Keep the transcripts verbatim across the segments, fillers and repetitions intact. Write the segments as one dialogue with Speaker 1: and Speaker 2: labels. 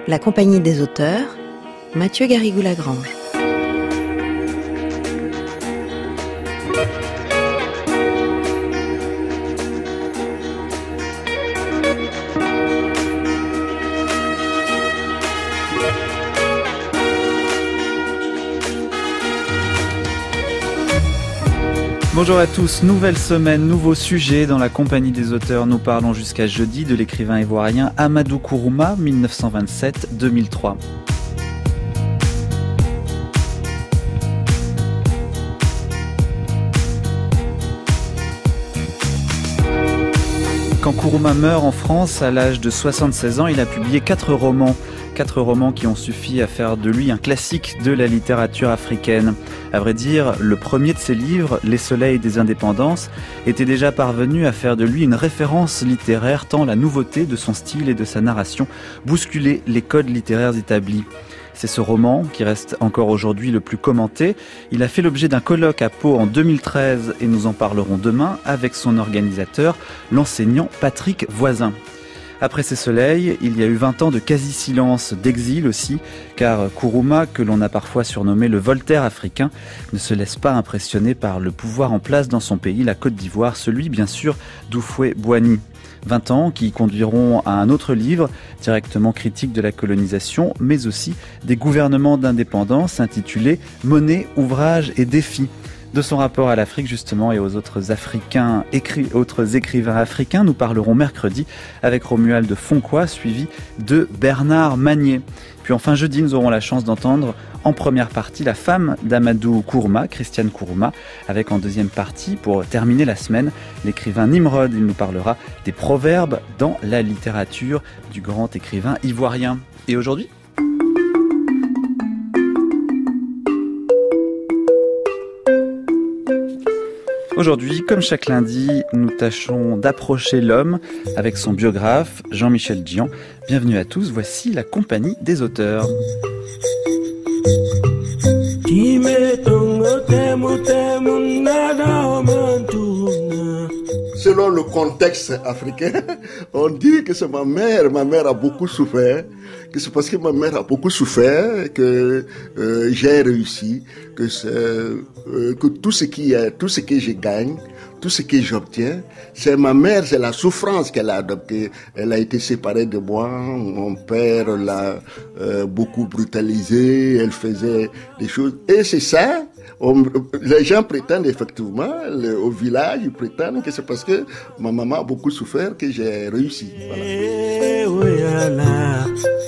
Speaker 1: La Compagnie des auteurs, Mathieu Garrigou-Lagrange.
Speaker 2: Bonjour à tous, nouvelle semaine, nouveau sujet dans la Compagnie des auteurs. Nous parlons jusqu'à jeudi de l'écrivain ivoirien Amadou Kourouma, dix-neuf cent vingt-sept à deux mille trois. Quand Kourouma meurt en France, à l'âge de soixante-seize ans, il a publié quatre romans. Quatre romans qui ont suffi à faire de lui un classique de la littérature africaine. À vrai dire, le premier de ses livres, Les Soleils des Indépendances, était déjà parvenu à faire de lui une référence littéraire tant la nouveauté de son style et de sa narration bousculait les codes littéraires établis. C'est ce roman qui reste encore aujourd'hui le plus commenté. Il a fait l'objet d'un colloque à Pau en deux mille treize et nous en parlerons demain avec son organisateur, l'enseignant Patrick Voisin. Après ces soleils, il y a eu vingt ans de quasi-silence, d'exil aussi, car Kourouma, que l'on a parfois surnommé le Voltaire africain, ne se laisse pas impressionner par le pouvoir en place dans son pays, la Côte d'Ivoire, celui bien sûr d'Houphouët-Boigny. vingt ans qui conduiront à un autre livre, directement critique de la colonisation, mais aussi des gouvernements d'indépendance, intitulé « Monnaie, ouvrage et défis ». De son rapport à l'Afrique justement et aux autres Africains, écri, autres écrivains africains, nous parlerons mercredi avec Romuald Fonquois, suivi de Bernard Magnier. Puis enfin jeudi, nous aurons la chance d'entendre en première partie la femme d'Amadou Kourouma, Christiane Kourouma, avec en deuxième partie, pour terminer la semaine, l'écrivain Nimrod. Il nous parlera des proverbes dans la littérature du grand écrivain ivoirien. Et aujourd'hui ? Aujourd'hui, comme chaque lundi, nous tâchons d'approcher l'homme avec son biographe, Jean-Michel Dzian. Bienvenue à tous, voici la Compagnie des auteurs.
Speaker 3: Selon le contexte africain, on dit que c'est ma mère. Ma mère a beaucoup souffert, que c'est parce que ma mère a beaucoup souffert que euh, j'ai réussi, que, c'est, euh, que tout ce qui est, tout ce que je gagne, tout ce que j'obtiens, c'est ma mère, c'est la souffrance qu'elle a adoptée. Elle a été séparée de moi, mon père l'a euh, beaucoup brutalisée, elle faisait des choses. Et c'est ça, on, les gens prétendent effectivement, le, au village, ils prétendent que c'est parce que ma maman a beaucoup souffert que j'ai réussi. Voilà.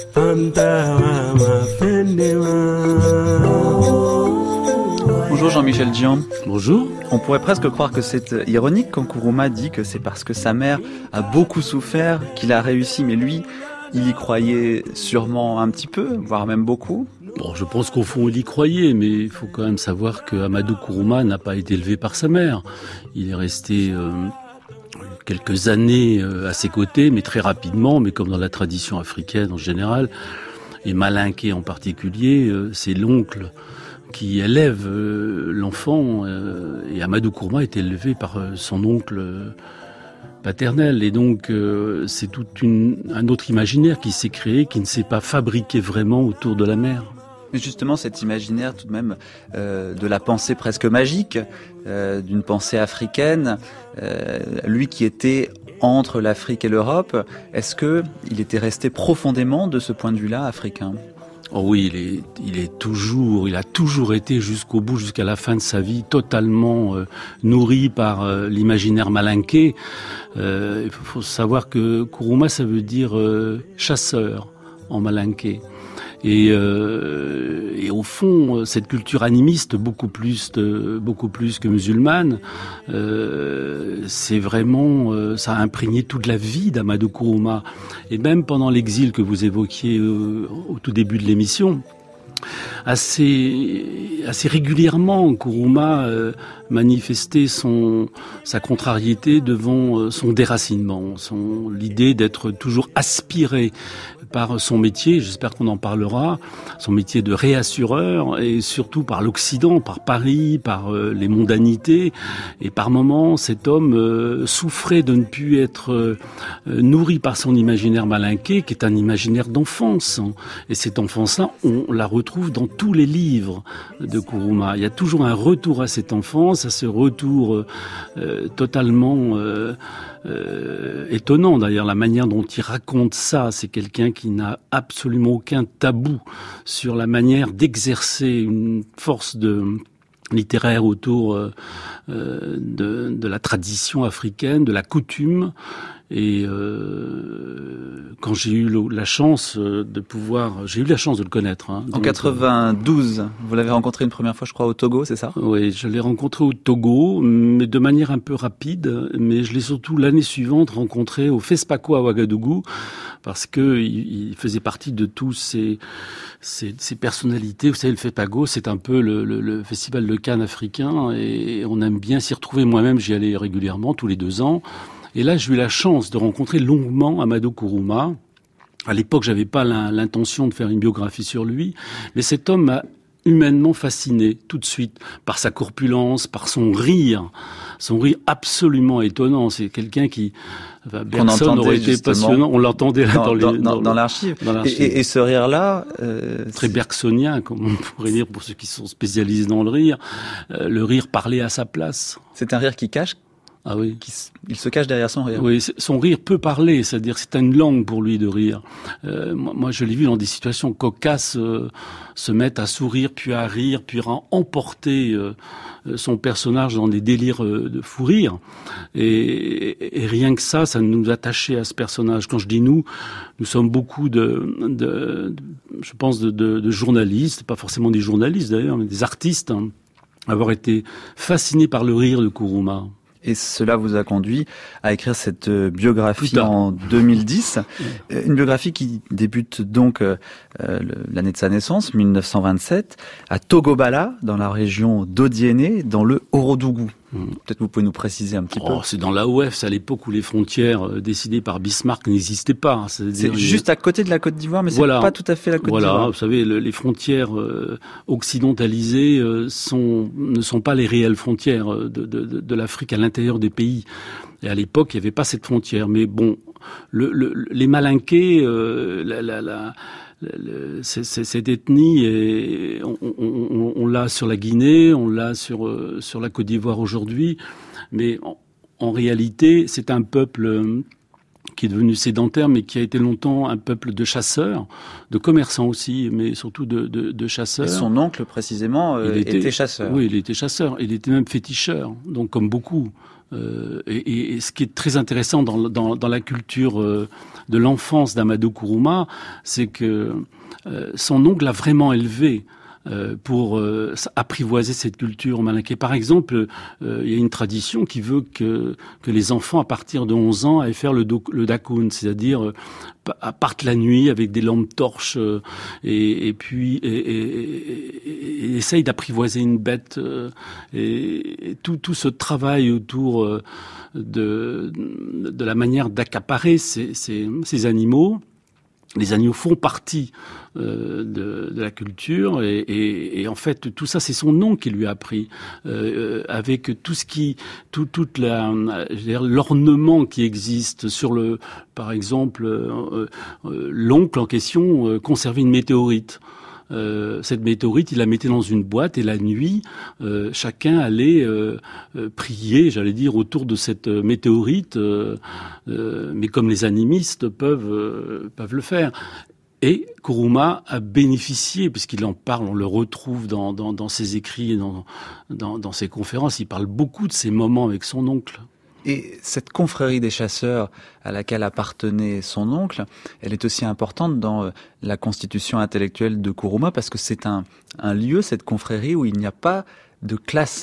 Speaker 2: Bonjour Jean-Michel Dzian.
Speaker 4: Bonjour.
Speaker 2: On pourrait presque croire que c'est ironique quand Kourouma dit que c'est parce que sa mère a beaucoup souffert qu'il a réussi, mais lui, il y croyait sûrement un petit peu, voire même beaucoup.
Speaker 4: Bon, je pense qu'au fond, il y croyait, mais il faut quand même savoir que Amadou Kourouma n'a pas été élevé par sa mère. Il est resté euh, quelques années euh, à ses côtés, mais très rapidement, mais comme dans la tradition africaine en général, et Malinké en particulier, euh, c'est l'oncle qui élève euh, l'enfant, euh, et Amadou Kourouma est élevé par euh, son oncle euh, paternel, et donc euh, c'est tout une, un autre imaginaire qui s'est créé, qui ne s'est pas fabriqué vraiment autour de la mère.
Speaker 2: Mais justement, cet imaginaire tout de même euh, de la pensée presque magique, euh, d'une pensée africaine, euh, lui qui était entre l'Afrique et l'Europe, est-ce que il était resté profondément de ce point de vue-là africain ?
Speaker 4: Oh oui, il est, il est toujours, il a toujours été jusqu'au bout, jusqu'à la fin de sa vie, totalement euh, nourri par euh, l'imaginaire malinké. Euh, il faut savoir que Kourouma, ça veut dire euh, chasseur en malinké. Et, euh, et au fond, cette culture animiste, beaucoup plus, de, beaucoup plus que musulmane, euh, c'est vraiment, euh, ça a imprégné toute la vie d'Amadou Kourouma. Et même pendant l'exil que vous évoquiez euh, au tout début de l'émission, assez, assez régulièrement, Kourouma euh, manifestait son, sa contrariété devant euh, son déracinement, son, l'idée d'être toujours aspiré par son métier, j'espère qu'on en parlera, son métier de réassureur, et surtout par l'Occident, par Paris, par euh, les mondanités. Et par moments, cet homme euh, souffrait de ne plus être euh, nourri par son imaginaire malinqué, qui est un imaginaire d'enfance. Et cette enfance-là, on la retrouve dans tous les livres de Kourouma. Il y a toujours un retour à cette enfance, à ce retour euh, euh, totalement... Euh, Euh, étonnant d'ailleurs la manière dont il raconte ça. C'est quelqu'un qui n'a absolument aucun tabou sur la manière d'exercer une force de littéraire autour euh, de, de la tradition africaine, de la coutume. Et euh, quand j'ai eu la chance de pouvoir, j'ai eu la chance de le connaître. Hein,
Speaker 2: en quatre-vingt-douze, vous l'avez rencontré une première fois, je crois, au Togo, c'est ça ?
Speaker 4: Oui, je l'ai rencontré au Togo, mais de manière un peu rapide. Mais je l'ai surtout l'année suivante rencontré au FESPACO à Ouagadougou, parce que il, il faisait partie de tous ces, ces, ces personnalités. Vous savez, le FESPACO, c'est un peu le, le, le festival de Cannes africain, et on aime bien s'y retrouver. Moi-même, j'y allais régulièrement, tous les deux ans. Et là, j'ai eu la chance de rencontrer longuement Amadou Kourouma. À l'époque, j'avais pas l'intention de faire une biographie sur lui, mais cet homme m'a humainement fasciné tout de suite par sa corpulence, par son rire, son rire absolument étonnant. C'est quelqu'un qui, enfin, personne n'aurait été passionnant. On l'entendait là dans,
Speaker 2: dans,
Speaker 4: les,
Speaker 2: dans, dans, dans l'archive. Et, et, et ce rire-là, euh,
Speaker 4: très bergsonien, comme on pourrait dire pour ceux qui sont spécialisés dans le rire. Euh, le rire parlait à sa place.
Speaker 2: C'est un rire qui cache.
Speaker 4: Ah oui.
Speaker 2: Qui, il se cache derrière son rire.
Speaker 4: Oui, son rire peut parler, c'est-à-dire c'est une langue pour lui de rire. Euh, moi, moi, je l'ai vu dans des situations cocasses euh, se mettre à sourire, puis à rire, puis à emporter euh, son personnage dans des délires euh, de fou rire. Et, et rien que ça, ça nous attachait à ce personnage. Quand je dis nous, nous sommes beaucoup de, de, de je pense, de, de, de journalistes, pas forcément des journalistes d'ailleurs, mais des artistes, hein, avoir été fascinés par le rire de Kourouma.
Speaker 2: Et cela vous a conduit à écrire cette biographie en deux mille dix. Une biographie qui débute donc euh, l'année de sa naissance, mille neuf cent vingt-sept, à Togobala, dans la région d'Odiéné, dans le Orodougou. Mmh. Peut-être vous pouvez nous préciser un petit
Speaker 4: oh,
Speaker 2: peu.
Speaker 4: C'est dans l'A O F, c'est à l'époque où les frontières euh, décidées par Bismarck n'existaient pas.
Speaker 2: C'est, c'est juste à côté de la Côte d'Ivoire, mais
Speaker 4: voilà.
Speaker 2: C'est pas tout à fait la Côte
Speaker 4: voilà.
Speaker 2: d'Ivoire.
Speaker 4: Vous savez, le, les frontières euh, occidentalisées euh, sont, ne sont pas les réelles frontières de, de, de, de l'Afrique à l'intérieur des pays. Et à l'époque, il n'y avait pas cette frontière. Mais bon, le, le, les Malinqués, euh, la... la, la Le, c'est, c'est, cette ethnie, et on, on, on l'a sur la Guinée, on l'a sur, euh, sur la Côte d'Ivoire aujourd'hui, mais en, en réalité, c'est un peuple qui est devenu sédentaire, mais qui a été longtemps un peuple de chasseurs, de commerçants aussi, mais surtout de, de, de chasseurs.
Speaker 2: Et son oncle, précisément, euh, il était, était chasseur.
Speaker 4: Oui, il était chasseur. Il était même féticheur, donc comme beaucoup. Euh, et, et ce qui est très intéressant dans, dans, dans la culture euh, de l'enfance d'Amadou Kourouma, c'est que euh, son oncle l'a vraiment élevé euh, pour euh, apprivoiser cette culture malinquée. Par exemple, euh, il y a une tradition qui veut que, que les enfants, à partir de onze ans, aillent faire le, do, le dakoun, c'est-à-dire euh, partent la nuit avec des lampes torches euh, et, et puis et, et, et, et essayent d'apprivoiser une bête. Euh, et, et tout, tout ce travail autour euh, de, de la manière d'accaparer ces, ces, ces animaux. Les animaux font partie euh, de, de la culture et, et, et en fait tout ça c'est son nom qui lui a appris euh, avec tout ce qui tout toute la je veux dire, l'ornement qui existe sur le par exemple euh, euh, l'oncle en question euh, conservait une météorite. Euh, cette météorite, il la mettait dans une boîte et la nuit, euh, chacun allait euh, euh, prier, j'allais dire, autour de cette météorite, euh, euh, mais comme les animistes peuvent euh, peuvent le faire. Et Kourouma a bénéficié, puisqu'il en parle, on le retrouve dans dans, dans ses écrits et dans, dans dans ses conférences. Il parle beaucoup de ces moments avec son oncle.
Speaker 2: Et cette confrérie des chasseurs à laquelle appartenait son oncle, elle est aussi importante dans la constitution intellectuelle de Kourouma parce que c'est un, un lieu, cette confrérie, où il n'y a pas de classe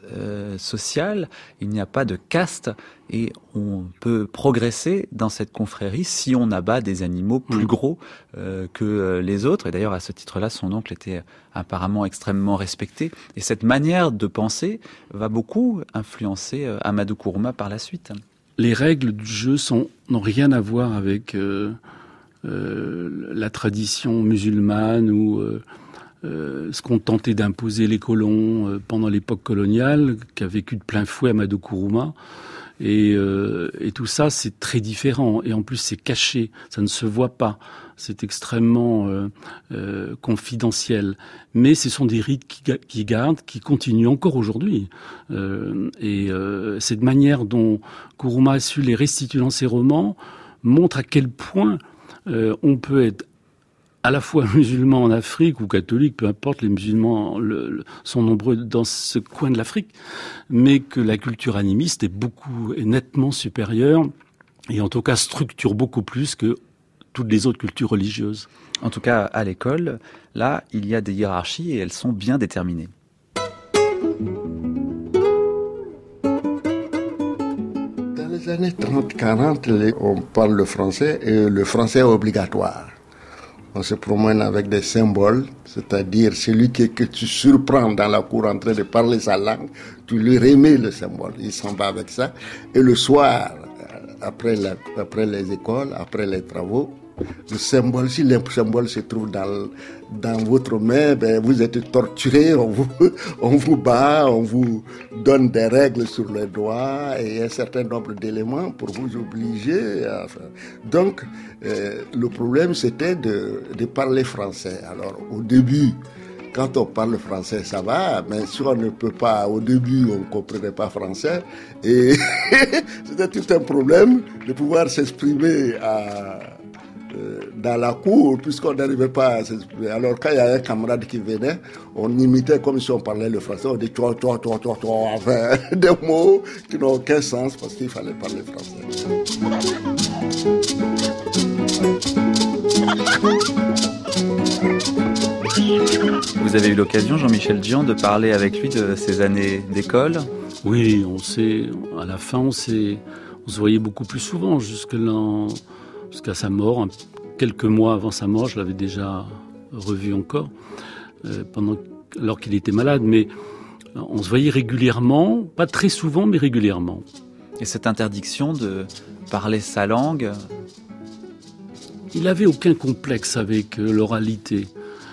Speaker 2: euh, sociale, il n'y a pas de caste, et on peut progresser dans cette confrérie si on abat des animaux plus gros euh, que les autres. Et d'ailleurs, à ce titre-là, son oncle était apparemment extrêmement respecté. Et cette manière de penser va beaucoup influencer euh, Amadou Kourouma par la suite.
Speaker 4: Les règles du jeu sont, n'ont rien à voir avec euh, euh, la tradition musulmane ou euh, euh, ce qu'ont tenté d'imposer les colons euh, pendant l'époque coloniale, qu'a vécu de plein fouet Amadou Kourouma. Et, euh, et tout ça, c'est très différent. Et en plus, c'est caché. Ça ne se voit pas. C'est extrêmement euh, euh, confidentiel. Mais ce sont des rites qui, qui gardent, qui continuent encore aujourd'hui. Euh, et euh, cette manière dont Kourouma a su les restituer dans ses romans montre à quel point euh, on peut être à la fois musulmans en Afrique ou catholiques, peu importe, les musulmans le, le, sont nombreux dans ce coin de l'Afrique, mais que la culture animiste est beaucoup, est nettement supérieure, et en tout cas structure beaucoup plus que toutes les autres cultures religieuses.
Speaker 2: En tout cas, à l'école, là, il y a des hiérarchies et elles sont bien déterminées.
Speaker 3: Dans les années trente quarante, on parle le français et le français est obligatoire. On se promène avec des symboles, c'est-à-dire celui que, que tu surprends dans la cour en train de parler sa langue, tu lui remets le symbole, il s'en va avec ça. Et le soir, après, la, après les écoles, après les travaux, le symbole, si le symbole se trouve dans, dans votre main, ben vous êtes torturé, on vous, on vous bat, on vous donne des règles sur les doigts et un certain nombre d'éléments pour vous obliger à faire. Donc, euh, le problème, c'était de, de parler français. Alors, au début, quand on parle français, ça va, mais si on ne peut pas, au début, on ne comprenait pas français, et c'était tout un problème de pouvoir s'exprimer à... dans la cour, puisqu'on n'arrivait pas à s'exprimer. Alors, quand il y a un camarade qui venait, on imitait comme si on parlait le français, on dit toi, toi, toi, toi, toi, enfin, des mots qui n'ont aucun sens parce qu'il fallait parler français.
Speaker 2: Vous avez eu l'occasion, Jean-Michel Dzian, de parler avec lui de ses années d'école ?
Speaker 4: Oui, on s'est, à la fin, on s'est, on se voyait beaucoup plus souvent, jusque là, jusqu'à sa mort. Quelques mois avant sa mort, je l'avais déjà revu encore, euh, pendant, alors qu'il était malade. Mais on se voyait régulièrement, pas très souvent, mais régulièrement.
Speaker 2: Et cette interdiction de parler sa langue ?
Speaker 4: Il n'avait aucun complexe avec euh, l'oralité,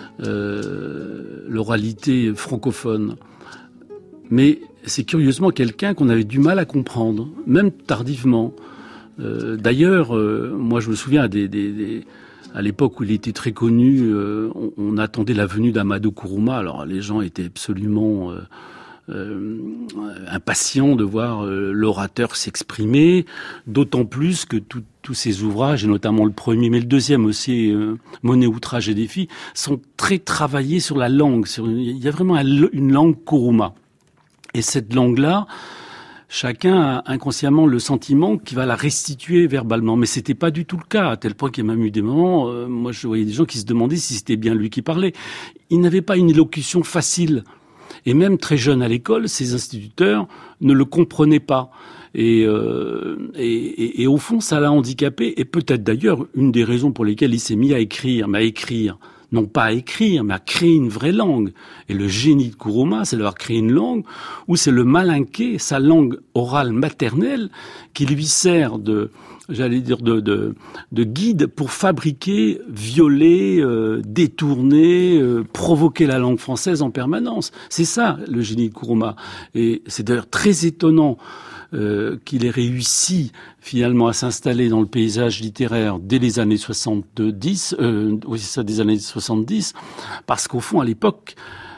Speaker 4: euh, l'oralité francophone. Mais c'est curieusement quelqu'un qu'on avait du mal à comprendre, même tardivement. Euh, d'ailleurs, euh, moi je me souviens des, des, des, à l'époque où il était très connu, euh, on, on attendait la venue d'Amadou Kourouma. Alors les gens étaient absolument euh, euh, impatients de voir euh, l'orateur s'exprimer, d'autant plus que tout, tous ses ouvrages, et notamment le premier, mais le deuxième aussi, euh, Monnaie, outrage et défi, sont très travaillés sur la langue. Sur une, il y a vraiment un, une langue Kourouma. Et cette langue-là, chacun a inconsciemment le sentiment qu'il va la restituer verbalement. Mais c'était pas du tout le cas, à tel point qu'il y a même eu des moments, euh, moi je voyais des gens qui se demandaient si c'était bien lui qui parlait. Il n'avait pas une élocution facile. Et même très jeune à l'école, ses instituteurs ne le comprenaient pas. Et, euh, et, et, et au fond, ça l'a handicapé. Et peut-être d'ailleurs une des raisons pour lesquelles il s'est mis à écrire, mais à écrire, non pas à écrire, mais à créer une vraie langue. Et le génie de Kourouma, c'est d'avoir créé une langue où c'est le malinqué, sa langue orale maternelle, qui lui sert de, j'allais dire, de, de, de guide pour fabriquer, violer, euh, détourner, euh, provoquer la langue française en permanence. C'est ça, le génie de Kourouma. Et c'est d'ailleurs très étonnant Euh, qu'il ait réussi finalement à s'installer dans le paysage littéraire dès les années soixante-dix, euh, oui c'est ça, des années soixante-dix, parce qu'au fond à l'époque,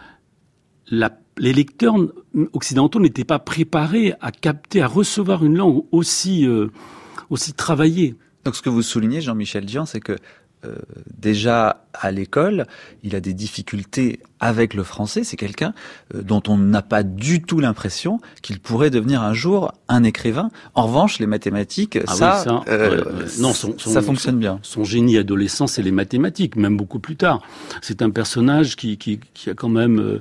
Speaker 4: la, les lecteurs occidentaux n'étaient pas préparés à capter, à recevoir une langue aussi euh, aussi travaillée.
Speaker 2: Donc ce que vous soulignez, Jean-Michel Dzian, c'est que Euh, déjà à l'école, il a des difficultés avec le français. C'est quelqu'un euh, dont on n'a pas du tout l'impression qu'il pourrait devenir un jour un écrivain. En revanche, les mathématiques,
Speaker 4: ah
Speaker 2: ça,
Speaker 4: oui, ça,
Speaker 2: euh,
Speaker 4: euh, non, son, son,
Speaker 2: ça fonctionne
Speaker 4: son,
Speaker 2: bien.
Speaker 4: Son génie adolescent, c'est les mathématiques, même beaucoup plus tard. C'est un personnage qui, qui, qui a quand même euh,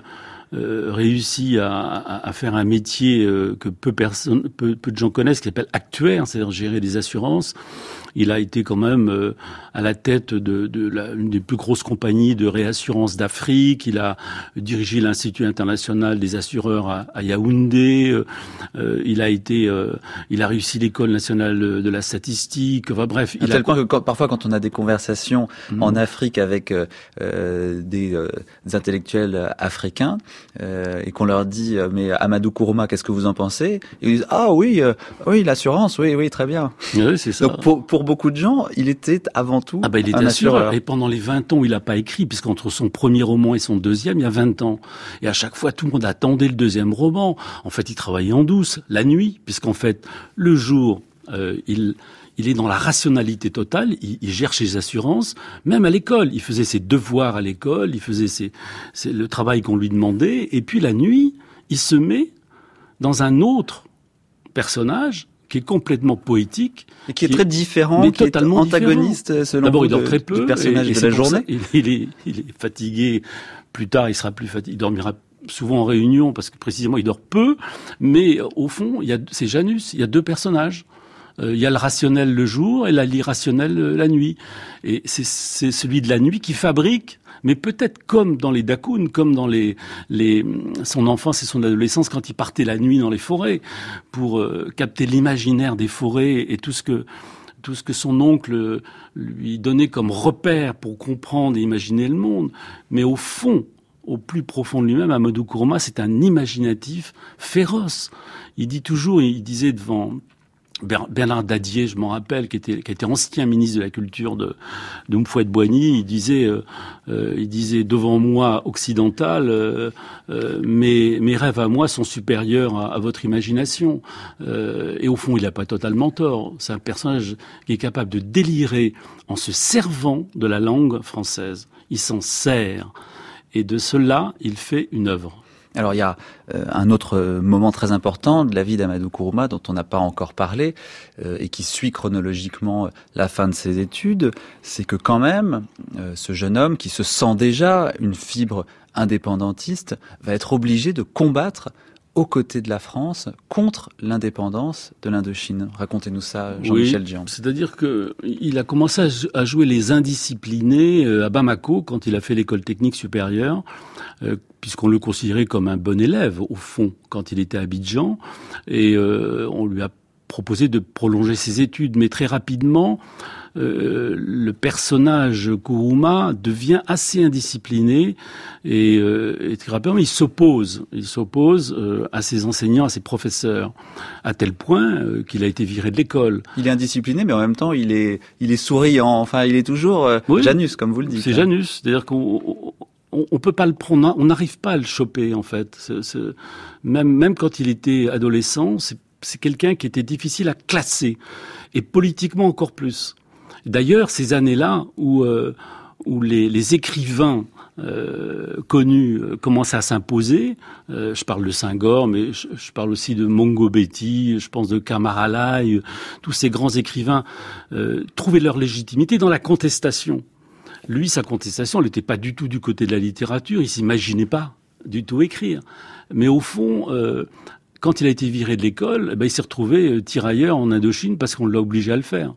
Speaker 4: euh, réussi à, à, à faire un métier euh, que peu, personne, peu, peu de gens connaissent, qui s'appelle actuaire, c'est-à-dire gérer des assurances. Il a été quand même euh, à la tête de, de la, une des plus grosses compagnies de réassurance d'Afrique. Il a dirigé l'Institut international des assureurs à, à Yaoundé. Euh, il a été, euh, il a réussi l'école nationale de la statistique. Enfin bref,
Speaker 2: à
Speaker 4: il
Speaker 2: tel
Speaker 4: a...
Speaker 2: point que quand, parfois, quand on a des conversations mmh. en Afrique avec euh, des, euh, des intellectuels africains euh, et qu'on leur dit euh, mais Amadou Kourouma, qu'est-ce que vous en pensez? Ils disent ah oui, euh, oui l'assurance, oui, oui, très bien.
Speaker 4: Oui, c'est ça.
Speaker 2: Donc pour, pour beaucoup de gens, il était avant tout
Speaker 4: ah ben, il était
Speaker 2: un assureur.
Speaker 4: Et pendant les vingt ans où il n'a pas écrit, puisqu'entre son premier roman et son deuxième, il y a vingt ans. Et à chaque fois, tout le monde attendait le deuxième roman. En fait, il travaillait en douce, la nuit, puisqu'en fait, le jour, euh, il... Il est dans la rationalité totale, il, il gère ses assurances, même à l'école. Il faisait ses devoirs à l'école, il faisait ses, ses, le travail qu'on lui demandait. Et puis la nuit, il se met dans un autre personnage qui est complètement poétique.
Speaker 2: Et qui est qui très différent,
Speaker 4: mais
Speaker 2: qui
Speaker 4: totalement
Speaker 2: est antagoniste
Speaker 4: différent.
Speaker 2: selon
Speaker 4: D'abord,
Speaker 2: vous,
Speaker 4: il dort
Speaker 2: de,
Speaker 4: très peu,
Speaker 2: du personnage
Speaker 4: et, et
Speaker 2: de la journée.
Speaker 4: Ça, il, il, est, il est fatigué. Plus tard, il sera plus fatigué. Il dormira souvent en réunion parce que précisément, il dort peu. Mais au fond, il y a, c'est Janus. Il y a deux personnages. Il y a le rationnel le jour et l'irrationnel la nuit. Et c'est, c'est celui de la nuit qui fabrique, mais peut-être comme dans les Dakoun, comme dans les, les, son enfance et son adolescence, quand il partait la nuit dans les forêts pour euh, capter l'imaginaire des forêts et tout ce que tout ce que son oncle lui donnait comme repère pour comprendre et imaginer le monde. Mais au fond, au plus profond de lui-même, Amadou Kourouma, c'est un imaginatif féroce. Il dit toujours, il disait devant Bernard Dadier, je m'en rappelle, qui était, qui était ancien ministre de la Culture de, de Houphouët-Boigny, il disait, euh, euh, il disait devant moi occidental, euh, euh, mes, mes rêves à moi sont supérieurs à, à votre imagination. Euh, et au fond, il n'a pas totalement tort. C'est un personnage qui est capable de délirer en se servant de la langue française. Il s'en sert. Et de cela, il fait une œuvre.
Speaker 2: Alors il y a euh, un autre moment très important de la vie d'Amadou Kourouma dont on n'a pas encore parlé euh, et qui suit chronologiquement la fin de ses études, c'est que quand même euh, ce jeune homme qui se sent déjà une fibre indépendantiste va être obligé de combattre aux côtés de la France contre l'indépendance de l'Indochine. Racontez-nous ça, Jean-Michel Dzian.
Speaker 4: Oui, c'est-à-dire que il a commencé à jouer les indisciplinés à Bamako quand il a fait l'école technique supérieure, euh, puisqu'on le considérait comme un bon élève au fond quand il était à Abidjan, et euh, on lui a proposé de prolonger ses études, mais très rapidement, euh, le personnage Kourouma devient assez indiscipliné et, euh, et très rapidement il s'oppose, il s'oppose euh, à ses enseignants, à ses professeurs, à tel point euh, qu'il a été viré de l'école.
Speaker 2: Il est indiscipliné, mais en même temps il est, il est souriant. Enfin, il est toujours euh, oui, Janus, comme vous le dites.
Speaker 4: C'est hein. Janus, c'est-à-dire qu'on on, on peut pas le prendre, on n'arrive pas à le choper en fait. C'est, c'est, même, même quand il était adolescent, c'est c'est quelqu'un qui était difficile à classer, et politiquement encore plus. D'ailleurs, ces années-là où, euh, où les, les écrivains euh, connus euh, commençaient à s'imposer, euh, je parle de Senghor, mais je, je parle aussi de Mongo Betty, je pense de Kamara Lai, euh, tous ces grands écrivains euh, trouvaient leur légitimité dans la contestation. Lui, sa contestation, elle n'était pas du tout du côté de la littérature, il s'imaginait pas du tout écrire. Mais au fond... Euh, Quand il a été viré de l'école, eh ben, il s'est retrouvé tirailleur en Indochine parce qu'on l'a obligé à le faire.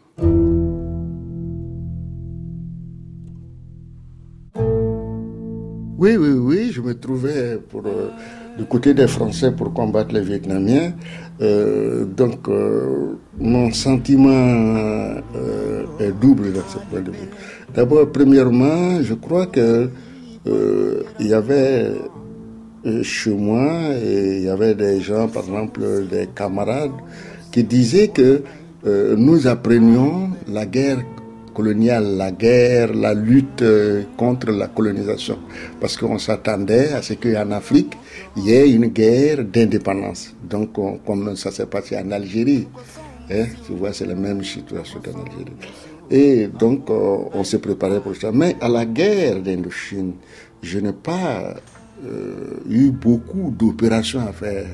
Speaker 3: Oui, oui, oui, je me trouvais pour, euh, du côté des Français pour combattre les Vietnamiens. Euh, donc, euh, mon sentiment euh, est double dans ce point de vue. D'abord, premièrement, je crois que euh, il y avait... chez moi, et il y avait des gens, par exemple des camarades, qui disaient que euh, nous apprenions la guerre coloniale, la guerre, la lutte euh, contre la colonisation. Parce qu'on s'attendait à ce qu'en Afrique, il y ait une guerre d'indépendance. Donc, on, comme ça s'est passé en Algérie, hein, tu vois, c'est la même situation qu'en Algérie. Et donc, euh, on s'est préparé pour ça. Mais à la guerre d'Indochine, je n'ai pas... Euh, eu beaucoup d'opérations à faire.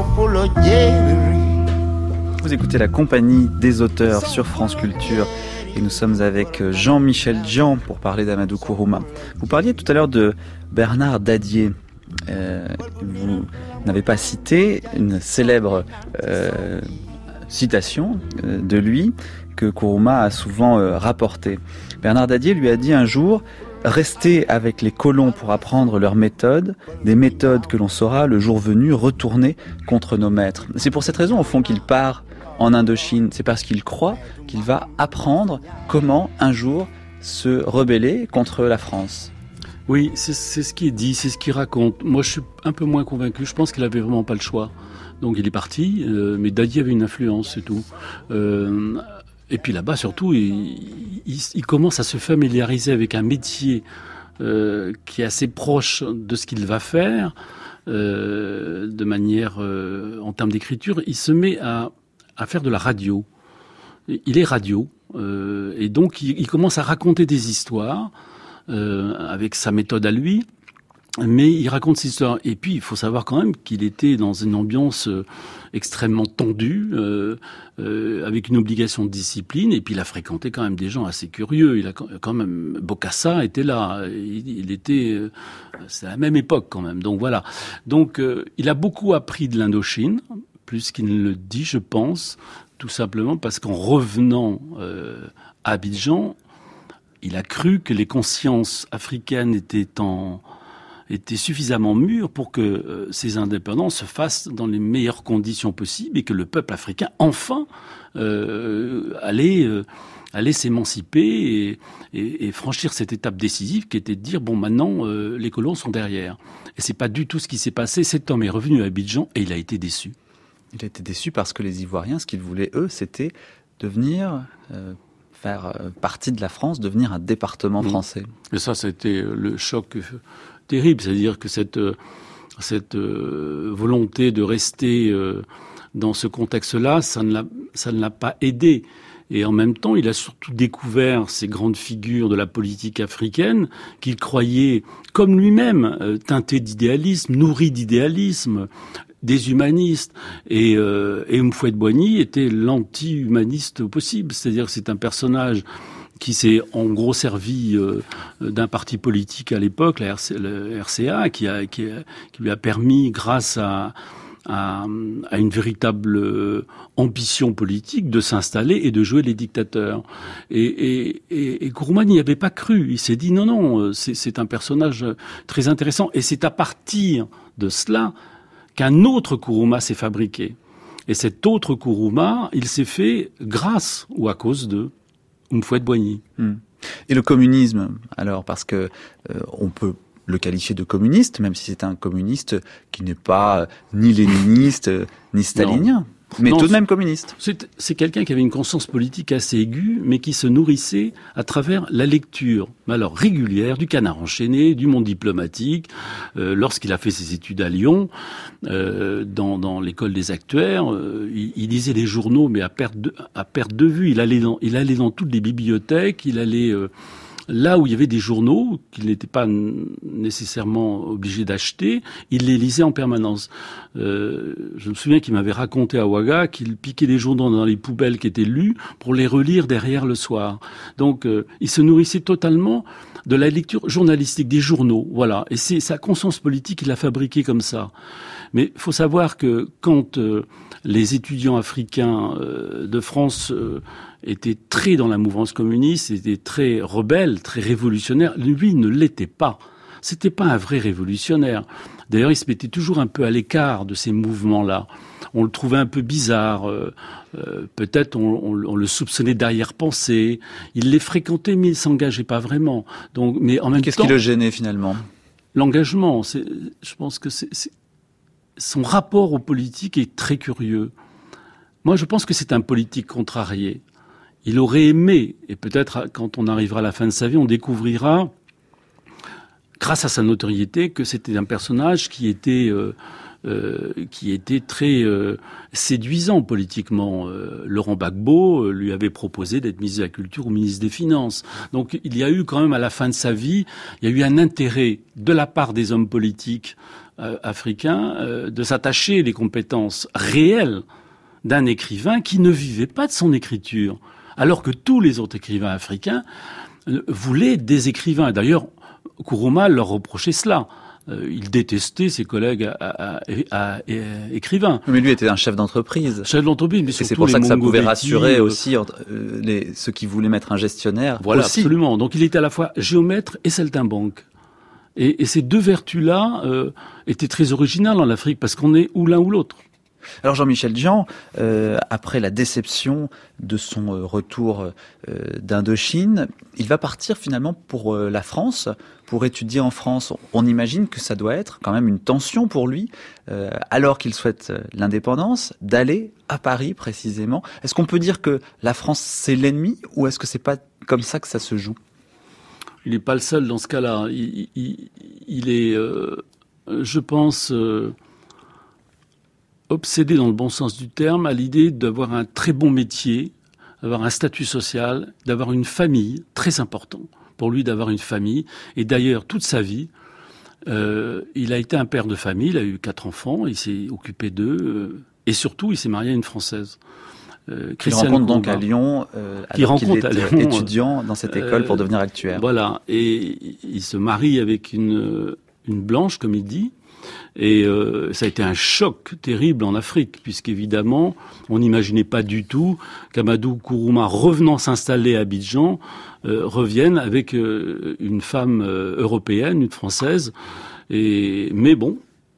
Speaker 2: Vous écoutez la compagnie des auteurs sur France Culture et nous sommes avec Jean-Michel Dzian pour parler d'Amadou Kourouma. Vous parliez tout à l'heure de Bernard Dadier. Euh, vous n'avez pas cité une célèbre euh, citation euh, de lui que Kourouma a souvent euh, rapportée. Bernard Dadier lui a dit un jour « Restez avec les colons pour apprendre leurs méthodes, des méthodes que l'on saura le jour venu retourner contre nos maîtres. » C'est pour cette raison au fond qu'il part en Indochine, c'est parce qu'il croit qu'il va apprendre comment un jour se rebeller contre la France.
Speaker 4: Oui, c'est, c'est ce qui est dit, c'est ce qu'il raconte. Moi, je suis un peu moins convaincu. Je pense qu'il avait vraiment pas le choix. Donc, il est parti, euh, mais Dadier avait une influence, c'est tout. Euh, et puis là-bas, surtout, il, il, il commence à se familiariser avec un métier euh, qui est assez proche de ce qu'il va faire, euh, de manière, euh, en termes d'écriture. Il se met à à faire de la radio. Il est radio, euh, et donc il, il commence à raconter des histoires euh, avec sa méthode à lui, mais il raconte ces histoires. Et puis, il faut savoir quand même qu'il était dans une ambiance euh, extrêmement tendue, euh, euh, avec une obligation de discipline, et puis il a fréquenté quand même des gens assez curieux. Il a quand même... Bokassa était là, il, il était... Euh, c'est à la même époque quand même, donc voilà. Donc, euh, il a beaucoup appris de l'Indochine, plus qu'il ne le dit, je pense, tout simplement parce qu'en revenant euh, à Abidjan, il a cru que les consciences africaines étaient, en, étaient suffisamment mûres pour que euh, ces indépendances se fassent dans les meilleures conditions possibles et que le peuple africain, enfin, euh, allait, euh, allait s'émanciper et, et, et franchir cette étape décisive qui était de dire, bon, maintenant, euh, les colons sont derrière. Et c'est pas du tout ce qui s'est passé. Cet homme est revenu à Abidjan et il a été déçu.
Speaker 2: Il a été déçu parce que les Ivoiriens, ce qu'ils voulaient, eux, c'était devenir, euh, faire euh, partie de la France, devenir un département mmh. français.
Speaker 4: Et ça, c'était le choc terrible. C'est-à-dire que cette, cette euh, volonté de rester euh, dans ce contexte-là, ça ne l'a, ça ne l'a pas aidé. Et en même temps, il a surtout découvert ces grandes figures de la politique africaine qu'il croyait, comme lui-même, euh, teintées d'idéalisme, nourries d'idéalisme, des humanistes. Et, euh, et Houphouët-Boigny était l'anti-humaniste possible. C'est-à-dire que c'est un personnage qui s'est en gros servi euh, d'un parti politique à l'époque, la R C, le R C A, qui, a, qui, a, qui lui a permis, grâce à, à, à une véritable ambition politique, de s'installer et de jouer les dictateurs. Et, et, et, et Kourouma n'y avait pas cru. Il s'est dit non, non, c'est, c'est un personnage très intéressant. Et c'est à partir de cela qu'un autre Kourouma s'est fabriqué. Et cet autre Kourouma, il s'est fait grâce ou à cause de Houphouët-Boigny.
Speaker 2: Hum. Et le communisme, alors, parce que euh, on peut le qualifier de communiste, même si c'est un communiste qui n'est pas euh, ni léniniste, euh, ni stalinien. Non. Mais non, tout de même communiste.
Speaker 4: C'est, c'est quelqu'un qui avait une conscience politique assez aiguë, mais qui se nourrissait à travers la lecture, mais alors régulière, du Canard enchaîné, du Monde diplomatique. Euh, lorsqu'il a fait ses études à Lyon, euh, dans, dans l'école des actuaires, euh, il, il lisait les journaux, mais à perte de, à perte de vue. Il allait dans, il allait dans toutes les bibliothèques, il allait... Euh, là où il y avait des journaux qu'il n'était pas nécessairement obligé d'acheter, il les lisait en permanence. Euh, je me souviens qu'il m'avait raconté à Ouaga qu'il piquait des journaux dans les poubelles qui étaient lus pour les relire derrière le soir. Donc, euh, il se nourrissait totalement de la lecture journalistique des journaux. Voilà. Et c'est sa conscience politique qu'il a fabriquée comme ça. Mais il faut savoir que quand euh, les étudiants africains euh, de France euh, étaient très dans la mouvance communiste, étaient très rebelles, très révolutionnaires, lui il ne l'était pas. C'était pas un vrai révolutionnaire. D'ailleurs, il se mettait toujours un peu à l'écart de ces mouvements-là. On le trouvait un peu bizarre. Euh, euh, peut-être on, on, on le soupçonnait d'arrière-pensée. Il les fréquentait, mais il s'engageait pas vraiment. Donc, mais en même
Speaker 2: Qu'est-ce
Speaker 4: temps,
Speaker 2: qui le gênait finalement ?
Speaker 4: L'engagement. C'est, je pense que c'est, c'est son rapport aux politiques est très curieux. Moi, je pense que c'est un politique contrarié. Il aurait aimé, et peut-être quand on arrivera à la fin de sa vie, on découvrira, grâce à sa notoriété, que c'était un personnage qui était euh, euh, qui était très euh, séduisant politiquement. Euh, Laurent Gbagbo euh, lui avait proposé d'être ministre de la Culture ou ministre des Finances. Donc il y a eu quand même à la fin de sa vie, il y a eu un intérêt de la part des hommes politiques euh, africains euh, de s'attacher les compétences réelles d'un écrivain qui ne vivait pas de son écriture. alors que tous les autres écrivains africains voulaient des écrivains. D'ailleurs, Nkrumah leur reprochait cela. Euh, il détestait ses collègues à, à, à, à, écrivains.
Speaker 2: Mais lui était un chef d'entreprise.
Speaker 4: Chef d'entreprise, mais
Speaker 2: surtout
Speaker 4: c'est
Speaker 2: pour ça que ça pouvait rassurer
Speaker 4: euh,
Speaker 2: aussi euh, les, ceux qui voulaient mettre un gestionnaire.
Speaker 4: Voilà,
Speaker 2: aussi.
Speaker 4: Absolument. Donc il était à la fois géomètre et saltimbanque. Et, et ces deux vertus-là euh, étaient très originales en Afrique, parce qu'on est ou l'un ou l'autre.
Speaker 2: Alors Jean-Michel Dzian, euh, après la déception de son euh, retour euh, d'Indochine, il va partir finalement pour euh, la France, pour étudier en France. On imagine que ça doit être quand même une tension pour lui, euh, alors qu'il souhaite euh, l'indépendance, d'aller à Paris précisément. Est-ce qu'on peut dire que la France c'est l'ennemi, ou est-ce que c'est pas comme ça que ça se joue ?
Speaker 4: Il n'est pas le seul dans ce cas-là. Il, il, il est, euh, je pense... Euh, obsédé dans le bon sens du terme à l'idée d'avoir un très bon métier, d'avoir un statut social, d'avoir une famille, très important pour lui d'avoir une famille. Et d'ailleurs, toute sa vie, euh, il a été un père de famille, il a eu quatre enfants, il s'est occupé d'eux, euh, et surtout, il s'est marié à une Française.
Speaker 2: Euh, il rencontre donc à Lyon, euh, alors qu'il est à Lyon, étudiant dans cette école euh, pour devenir actuaire.
Speaker 4: Voilà, et il se marie avec une, une blanche, comme il dit. Et euh, ça a été un choc terrible en Afrique, puisqu'évidemment, on n'imaginait pas du tout qu'Amadou Nkrumah, revenant s'installer à Abidjan, euh, revienne avec euh, une femme euh, européenne, une Française. Et, mais bon,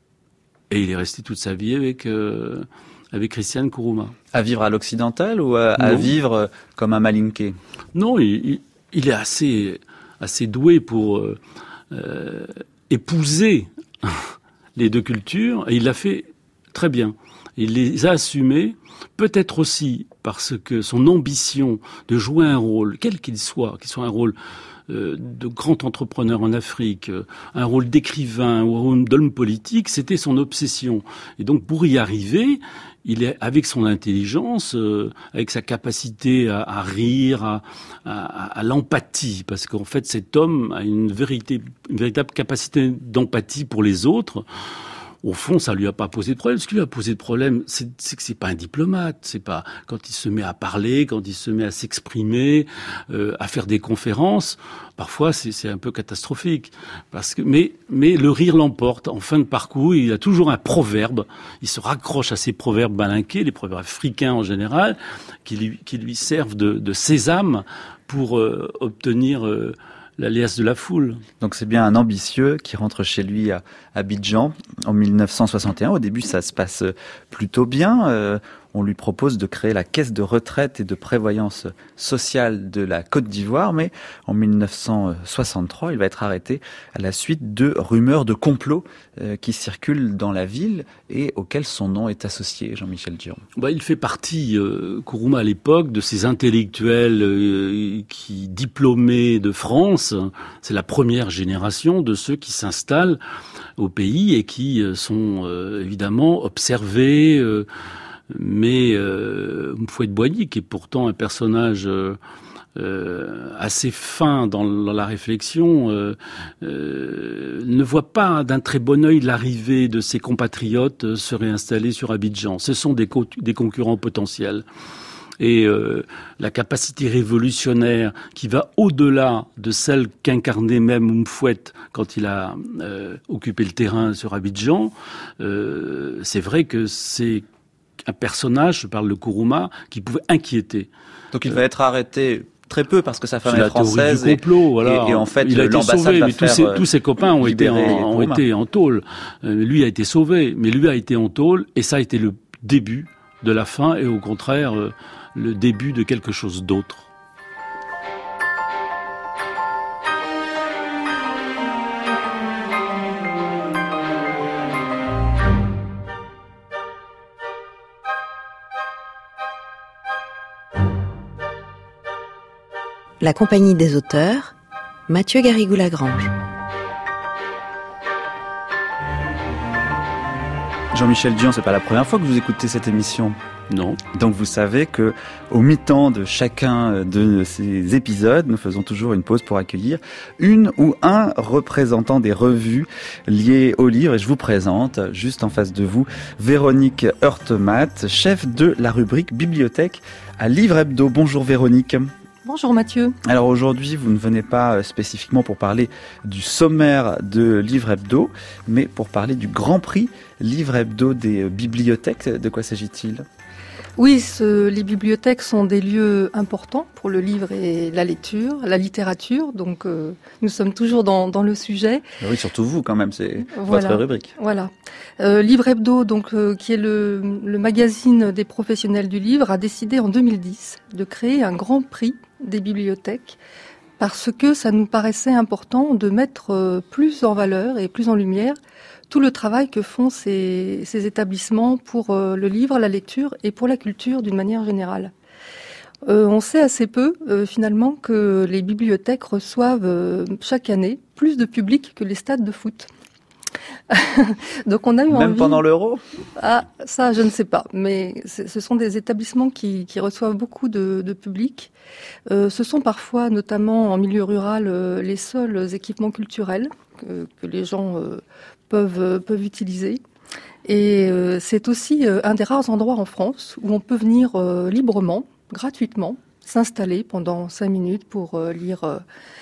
Speaker 4: et il est resté toute sa vie avec, euh, avec Christiane Nkrumah.
Speaker 2: À vivre à l'occidental ou à, à vivre comme un malinké ?
Speaker 4: Non, il, il est assez, assez doué pour euh, euh, épouser les deux cultures, et il l'a fait très bien. Il les a assumées, peut-être aussi parce que son ambition de jouer un rôle, quel qu'il soit, qu'il soit un rôle euh, de grand entrepreneur en Afrique, euh, un rôle d'écrivain ou un rôle d'homme politique, c'était son obsession. Et donc pour y arriver, il est avec son intelligence, euh, avec sa capacité à, à rire, à, à, à l'empathie, parce qu'en fait cet homme a une, vérité, une véritable capacité d'empathie pour les autres. Au fond, ça lui a pas posé de problème. Ce qui lui a posé de problème, c'est, c'est que c'est pas un diplomate. C'est pas quand il se met à parler, quand il se met à s'exprimer, euh, à faire des conférences. Parfois, c'est, c'est un peu catastrophique. Parce que, mais, mais le rire l'emporte. En fin de parcours, il a toujours un proverbe. Il se raccroche à ces proverbes malinqués, les proverbes africains en général, qui lui, qui lui servent de, de sésame pour euh, obtenir euh, la liesse de la foule.
Speaker 2: Donc c'est bien un ambitieux qui rentre chez lui à Abidjan en mille neuf cent soixante et un. Au début, ça se passe plutôt bien. Euh, on lui propose de créer la caisse de retraite et de prévoyance sociale de la Côte d'Ivoire, mais en mille neuf cent soixante-trois, il va être arrêté à la suite de rumeurs de complot euh, qui circulent dans la ville et auxquelles son nom est associé, Jean-Michel Dzian.
Speaker 4: Bah, il fait partie, euh, Nkrumah à l'époque, de ces intellectuels euh, qui, diplômés de France, c'est la première génération de ceux qui s'installent au pays et qui euh, sont euh, évidemment observés, euh, mais euh, Mfwet-Boigny, qui est pourtant un personnage euh, euh, assez fin dans, dans la réflexion, euh, euh, ne voit pas d'un très bon œil l'arrivée de ses compatriotes euh, se réinstaller sur Abidjan. Ce sont des, co- des concurrents potentiels. Et euh, la capacité révolutionnaire qui va au-delà de celle qu'incarnait même Mfwet quand il a euh, occupé le terrain sur Abidjan, euh, c'est vrai que c'est un personnage, je parle de Nkrumah, qui pouvait inquiéter.
Speaker 2: Donc il va être arrêté très peu parce que sa femme
Speaker 4: c'est
Speaker 2: est française.
Speaker 4: Du complot,
Speaker 2: et,
Speaker 4: voilà.
Speaker 2: et, et en fait,
Speaker 4: il a été sauvé, mais tous ses, tous ses copains ont été en, ont été en tôle. Euh, lui a été sauvé, mais lui a été en tôle, et ça a été le début de la fin, et au contraire, euh, le début de quelque chose d'autre.
Speaker 1: La Compagnie des auteurs, Mathieu Garrigou-Lagrange.
Speaker 2: Jean-Michel Dion, c'est pas la première fois que vous écoutez cette émission.
Speaker 4: Non.
Speaker 2: Donc vous savez que au mi-temps de chacun de ces épisodes, nous faisons toujours une pause pour accueillir une ou un représentant des revues liées au livre. Et je vous présente, juste en face de vous, Véronique Heurtematte, chef de la rubrique bibliothèque à Livre Hebdo. Bonjour Véronique.
Speaker 5: Bonjour Mathieu.
Speaker 2: Alors aujourd'hui, vous ne venez pas spécifiquement pour parler du sommaire de Livre Hebdo, mais pour parler du Grand Prix Livre Hebdo des bibliothèques. De quoi s'agit-il ?
Speaker 5: Oui, ce, les bibliothèques sont des lieux importants pour le livre et la lecture, la littérature, donc euh, nous sommes toujours dans, dans le sujet.
Speaker 2: Oui, surtout vous quand même, c'est
Speaker 5: voilà,
Speaker 2: votre rubrique.
Speaker 5: Voilà. Euh, Livre Hebdo, donc, euh, qui est le, le magazine des professionnels du livre, a décidé en deux mille dix de créer un grand prix des bibliothèques parce que ça nous paraissait important de mettre euh, plus en valeur et plus en lumière tout le travail que font ces, ces établissements pour euh, le livre, la lecture et pour la culture d'une manière générale. Euh, on sait assez peu, euh, finalement, que les bibliothèques reçoivent euh, chaque année plus de public que les stades de foot. Donc on a eu
Speaker 2: Même
Speaker 5: envie...
Speaker 2: pendant l'Euro ?
Speaker 5: Ah, ça, je ne sais pas. Mais ce sont des établissements qui, qui reçoivent beaucoup de, de public. Euh, ce sont parfois, notamment en milieu rural, euh, les seuls équipements culturels que, que les gens euh, peuvent, peuvent utiliser. Et euh, c'est aussi euh, un des rares endroits en France où on peut venir euh, librement, gratuitement, s'installer pendant cinq minutes pour euh, lire euh,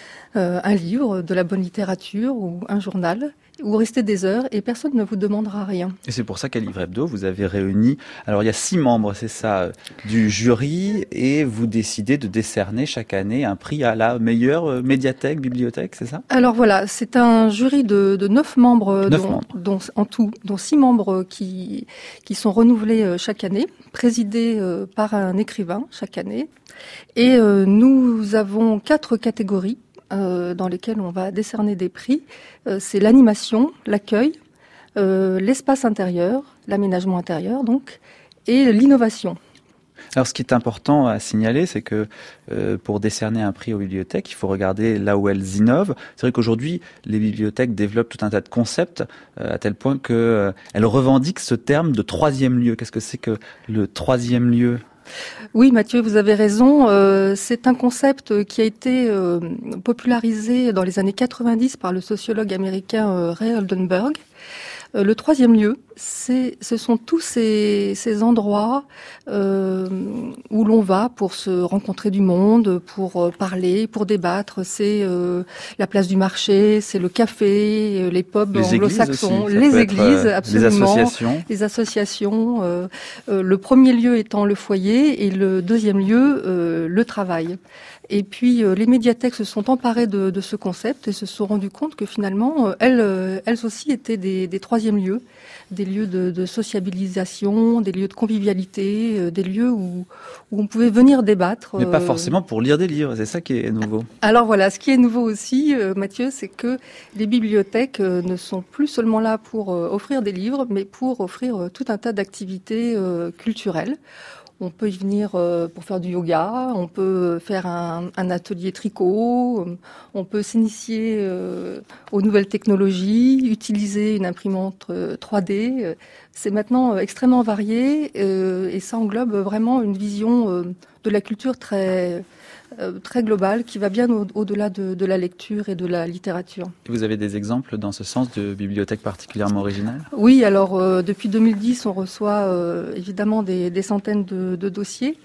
Speaker 5: un livre, de la bonne littérature ou un journal, ou rester des heures et personne ne vous demandera rien.
Speaker 2: Et c'est pour ça qu'à Livre Hebdo, vous avez réuni, alors il y a six membres, c'est ça, du jury, et vous décidez de décerner chaque année un prix à la meilleure médiathèque, bibliothèque, c'est ça ?
Speaker 5: Alors voilà, c'est un jury de, de neuf membres,
Speaker 2: neuf
Speaker 5: dont,
Speaker 2: membres.
Speaker 5: dont en tout, dont six membres qui, qui sont renouvelés chaque année, présidés par un écrivain chaque année. Et euh, nous avons quatre catégories Euh, dans lesquels on va décerner des prix. Euh, c'est l'animation, l'accueil, euh, l'espace intérieur, l'aménagement intérieur donc, et l'innovation.
Speaker 2: Alors ce qui est important à signaler, c'est que euh, pour décerner un prix aux bibliothèques, il faut regarder là où elles innovent. C'est vrai qu'aujourd'hui, les bibliothèques développent tout un tas de concepts euh, à tel point qu'elles euh, revendiquent ce terme de troisième lieu. Qu'est-ce que c'est que le troisième lieu ?
Speaker 5: Oui, Mathieu, vous avez raison. Euh, c'est un concept qui a été euh, popularisé dans les années quatre-vingt-dix par le sociologue américain euh, Ray Oldenburg. Euh, le troisième lieu, c'est, ce sont tous ces, ces endroits euh, où l'on va pour se rencontrer du monde, pour euh, parler, pour débattre. C'est euh, la place du marché, c'est le café, les pubs
Speaker 2: les
Speaker 5: anglo-saxons,
Speaker 2: églises
Speaker 5: les églises,
Speaker 2: être,
Speaker 5: absolument,
Speaker 2: les associations.
Speaker 5: Les associations. Euh, euh, le premier lieu étant le foyer et le deuxième lieu, euh, le travail. Et puis euh, les médiathèques se sont emparées de, de ce concept et se sont rendues compte que finalement, euh, elles, euh, elles aussi étaient des, des troisièmes lieux, des lieux de, de sociabilisation, des lieux de convivialité, euh, des lieux où, où on pouvait venir débattre.
Speaker 2: Mais pas
Speaker 5: euh...
Speaker 2: forcément pour lire des livres, c'est ça qui est nouveau.
Speaker 5: Alors voilà, ce qui est nouveau aussi, euh, Mathieu, c'est que les bibliothèques euh, ne sont plus seulement là pour euh, offrir des livres, mais pour offrir euh, tout un tas d'activités euh, culturelles. On peut y venir euh, pour faire du yoga, on peut faire un, un atelier tricot, on peut s'initier euh, aux nouvelles technologies, utiliser une imprimante euh, trois D. C'est maintenant euh, extrêmement varié euh, et ça englobe vraiment une vision euh, de la culture très, euh, très globale qui va bien au- au-delà de, de la lecture et de la littérature.
Speaker 2: Et vous avez des exemples dans ce sens de bibliothèques particulièrement originales ?
Speaker 5: Oui, alors euh, depuis deux mille dix, on reçoit euh, évidemment des, des centaines de, de dossiers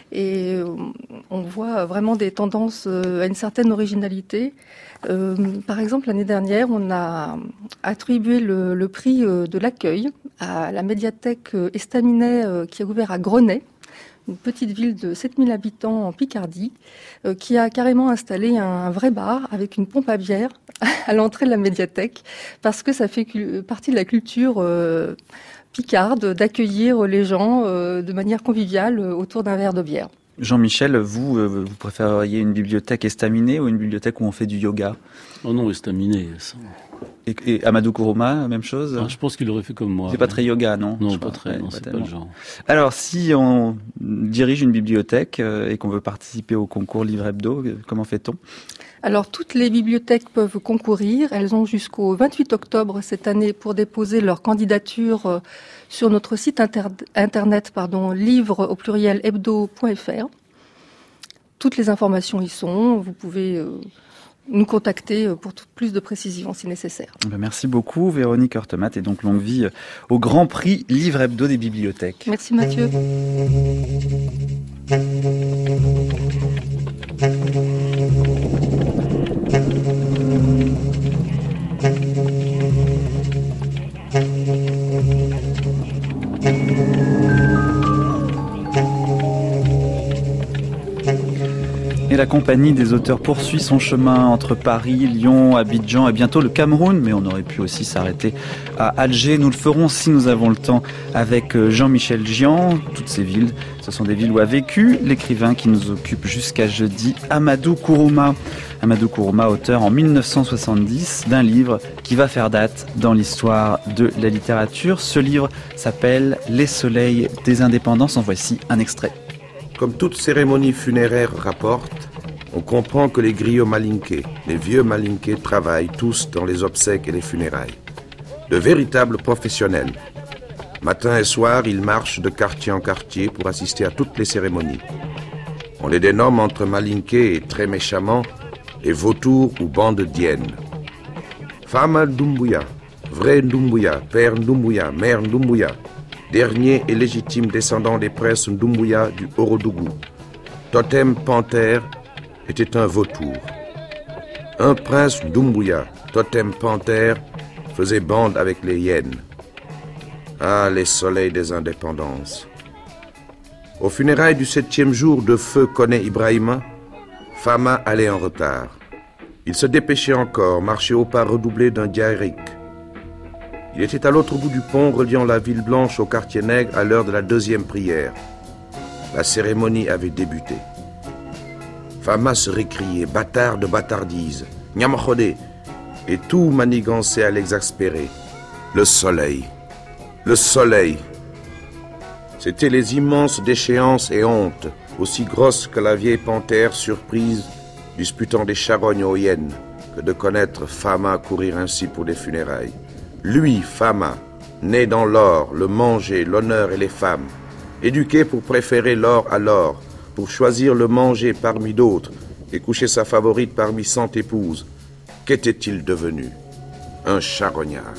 Speaker 5: et euh, on voit vraiment des tendances euh, à une certaine originalité. Euh, par exemple, l'année dernière, on a attribué le, le prix euh, de l'accueil à la médiathèque euh, Estaminet euh, qui a ouvert à Grenay, une petite ville de sept mille habitants en Picardie, euh, qui a carrément installé un, un vrai bar avec une pompe à bière à l'entrée de la médiathèque, parce que ça fait cu- partie de la culture euh, picarde d'accueillir les gens euh, de manière conviviale euh, autour d'un verre de bière.
Speaker 2: Jean-Michel, vous, euh, vous préféreriez une bibliothèque estaminée ou une bibliothèque où on fait du yoga ?
Speaker 4: Oh non, estaminé. Ça.
Speaker 2: Et, et Amadou Kourouma, même chose ?
Speaker 4: Ah, je pense qu'il aurait fait comme moi.
Speaker 2: C'est pas très yoga, non ?
Speaker 4: Non,
Speaker 2: Je
Speaker 4: pas
Speaker 2: crois.
Speaker 4: très,
Speaker 2: Ouais,
Speaker 4: non,
Speaker 2: pas
Speaker 4: c'est pas
Speaker 2: tellement.
Speaker 4: le genre.
Speaker 2: Alors, si on dirige une bibliothèque euh, et qu'on veut participer au concours Livre Hebdo, euh, comment fait-on ?
Speaker 5: Alors, toutes les bibliothèques peuvent concourir. Elles ont jusqu'au vingt-huit octobre cette année pour déposer leur candidature sur notre site inter- internet, pardon, livre au pluriel hebdo point f r. Toutes les informations y sont. Vous pouvez euh, nous contacter pour tout, plus de précisions si nécessaire.
Speaker 2: Merci beaucoup Véronique Hortemat, et donc longue vie au Grand Prix Livre Hebdo des bibliothèques.
Speaker 5: Merci Mathieu.
Speaker 2: Et la compagnie des auteurs poursuit son chemin entre Paris, Lyon, Abidjan et bientôt le Cameroun. Mais on aurait pu aussi s'arrêter à Alger. Nous le ferons si nous avons le temps avec Jean-Michel Dzian. Toutes ces villes, ce sont des villes où a vécu l'écrivain qui nous occupe jusqu'à jeudi, Amadou Kourouma. Amadou Kourouma, auteur en mille neuf cent soixante-dix d'un livre qui va faire date dans l'histoire de la littérature. Ce livre s'appelle « Les soleils des indépendances ». En voici un extrait.
Speaker 6: Comme toute cérémonie funéraire rapporte, on comprend que les griots malinqués, les vieux malinqués travaillent tous dans les obsèques et les funérailles. De véritables professionnels. Matin et soir, ils marchent de quartier en quartier pour assister à toutes les cérémonies. On les dénomme entre malinqués et très méchamment les vautours ou bandes d'hyènes. Fama Doumbouya, vrai Doumbouya, père Doumbouya, mère Doumbouya, dernier et légitime descendant des princes Doumbouya du Orodougou. Totem panthère était un vautour. Un prince Doumbouya, totem panthère, faisait bande avec les hyènes. Ah, les soleils des indépendances. Aux funérailles du septième jour de feu Koné Ibrahima, Fama allait en retard. Il se dépêchait encore, marchait au pas redoublé d'un diaérique. Il était à l'autre bout du pont reliant la ville blanche au quartier nègre à l'heure de la deuxième prière. La cérémonie avait débuté. Fama se récriait, bâtard de bâtardise, Nyamachodé, et tout manigançait à l'exaspérer. Le soleil, le soleil. C'étaient les immenses déchéances et hontes, aussi grosses que la vieille panthère surprise, disputant des charognes aux hyènes, que de connaître Fama courir ainsi pour des funérailles. Lui, Fama, né dans l'or, le manger, l'honneur et les femmes, éduqué pour préférer l'or à l'or, pour choisir le manger parmi d'autres et coucher sa favorite parmi cent épouses, qu'était-il devenu? Un charognard.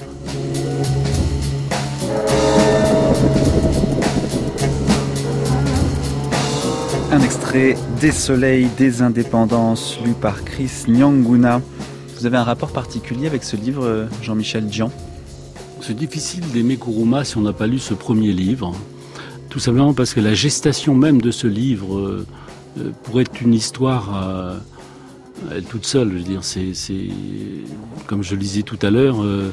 Speaker 2: Un extrait des soleils des indépendances, lu par Chris Nyanguna. Vous avez un rapport particulier avec ce livre, Jean-Michel Dzian?
Speaker 4: C'est difficile d'aimer Kourouma si on n'a pas lu ce premier livre. Tout simplement parce que la gestation même de ce livre euh, pourrait être une histoire euh, elle toute seule. Je veux dire, c'est, c'est comme je le disais tout à l'heure, euh,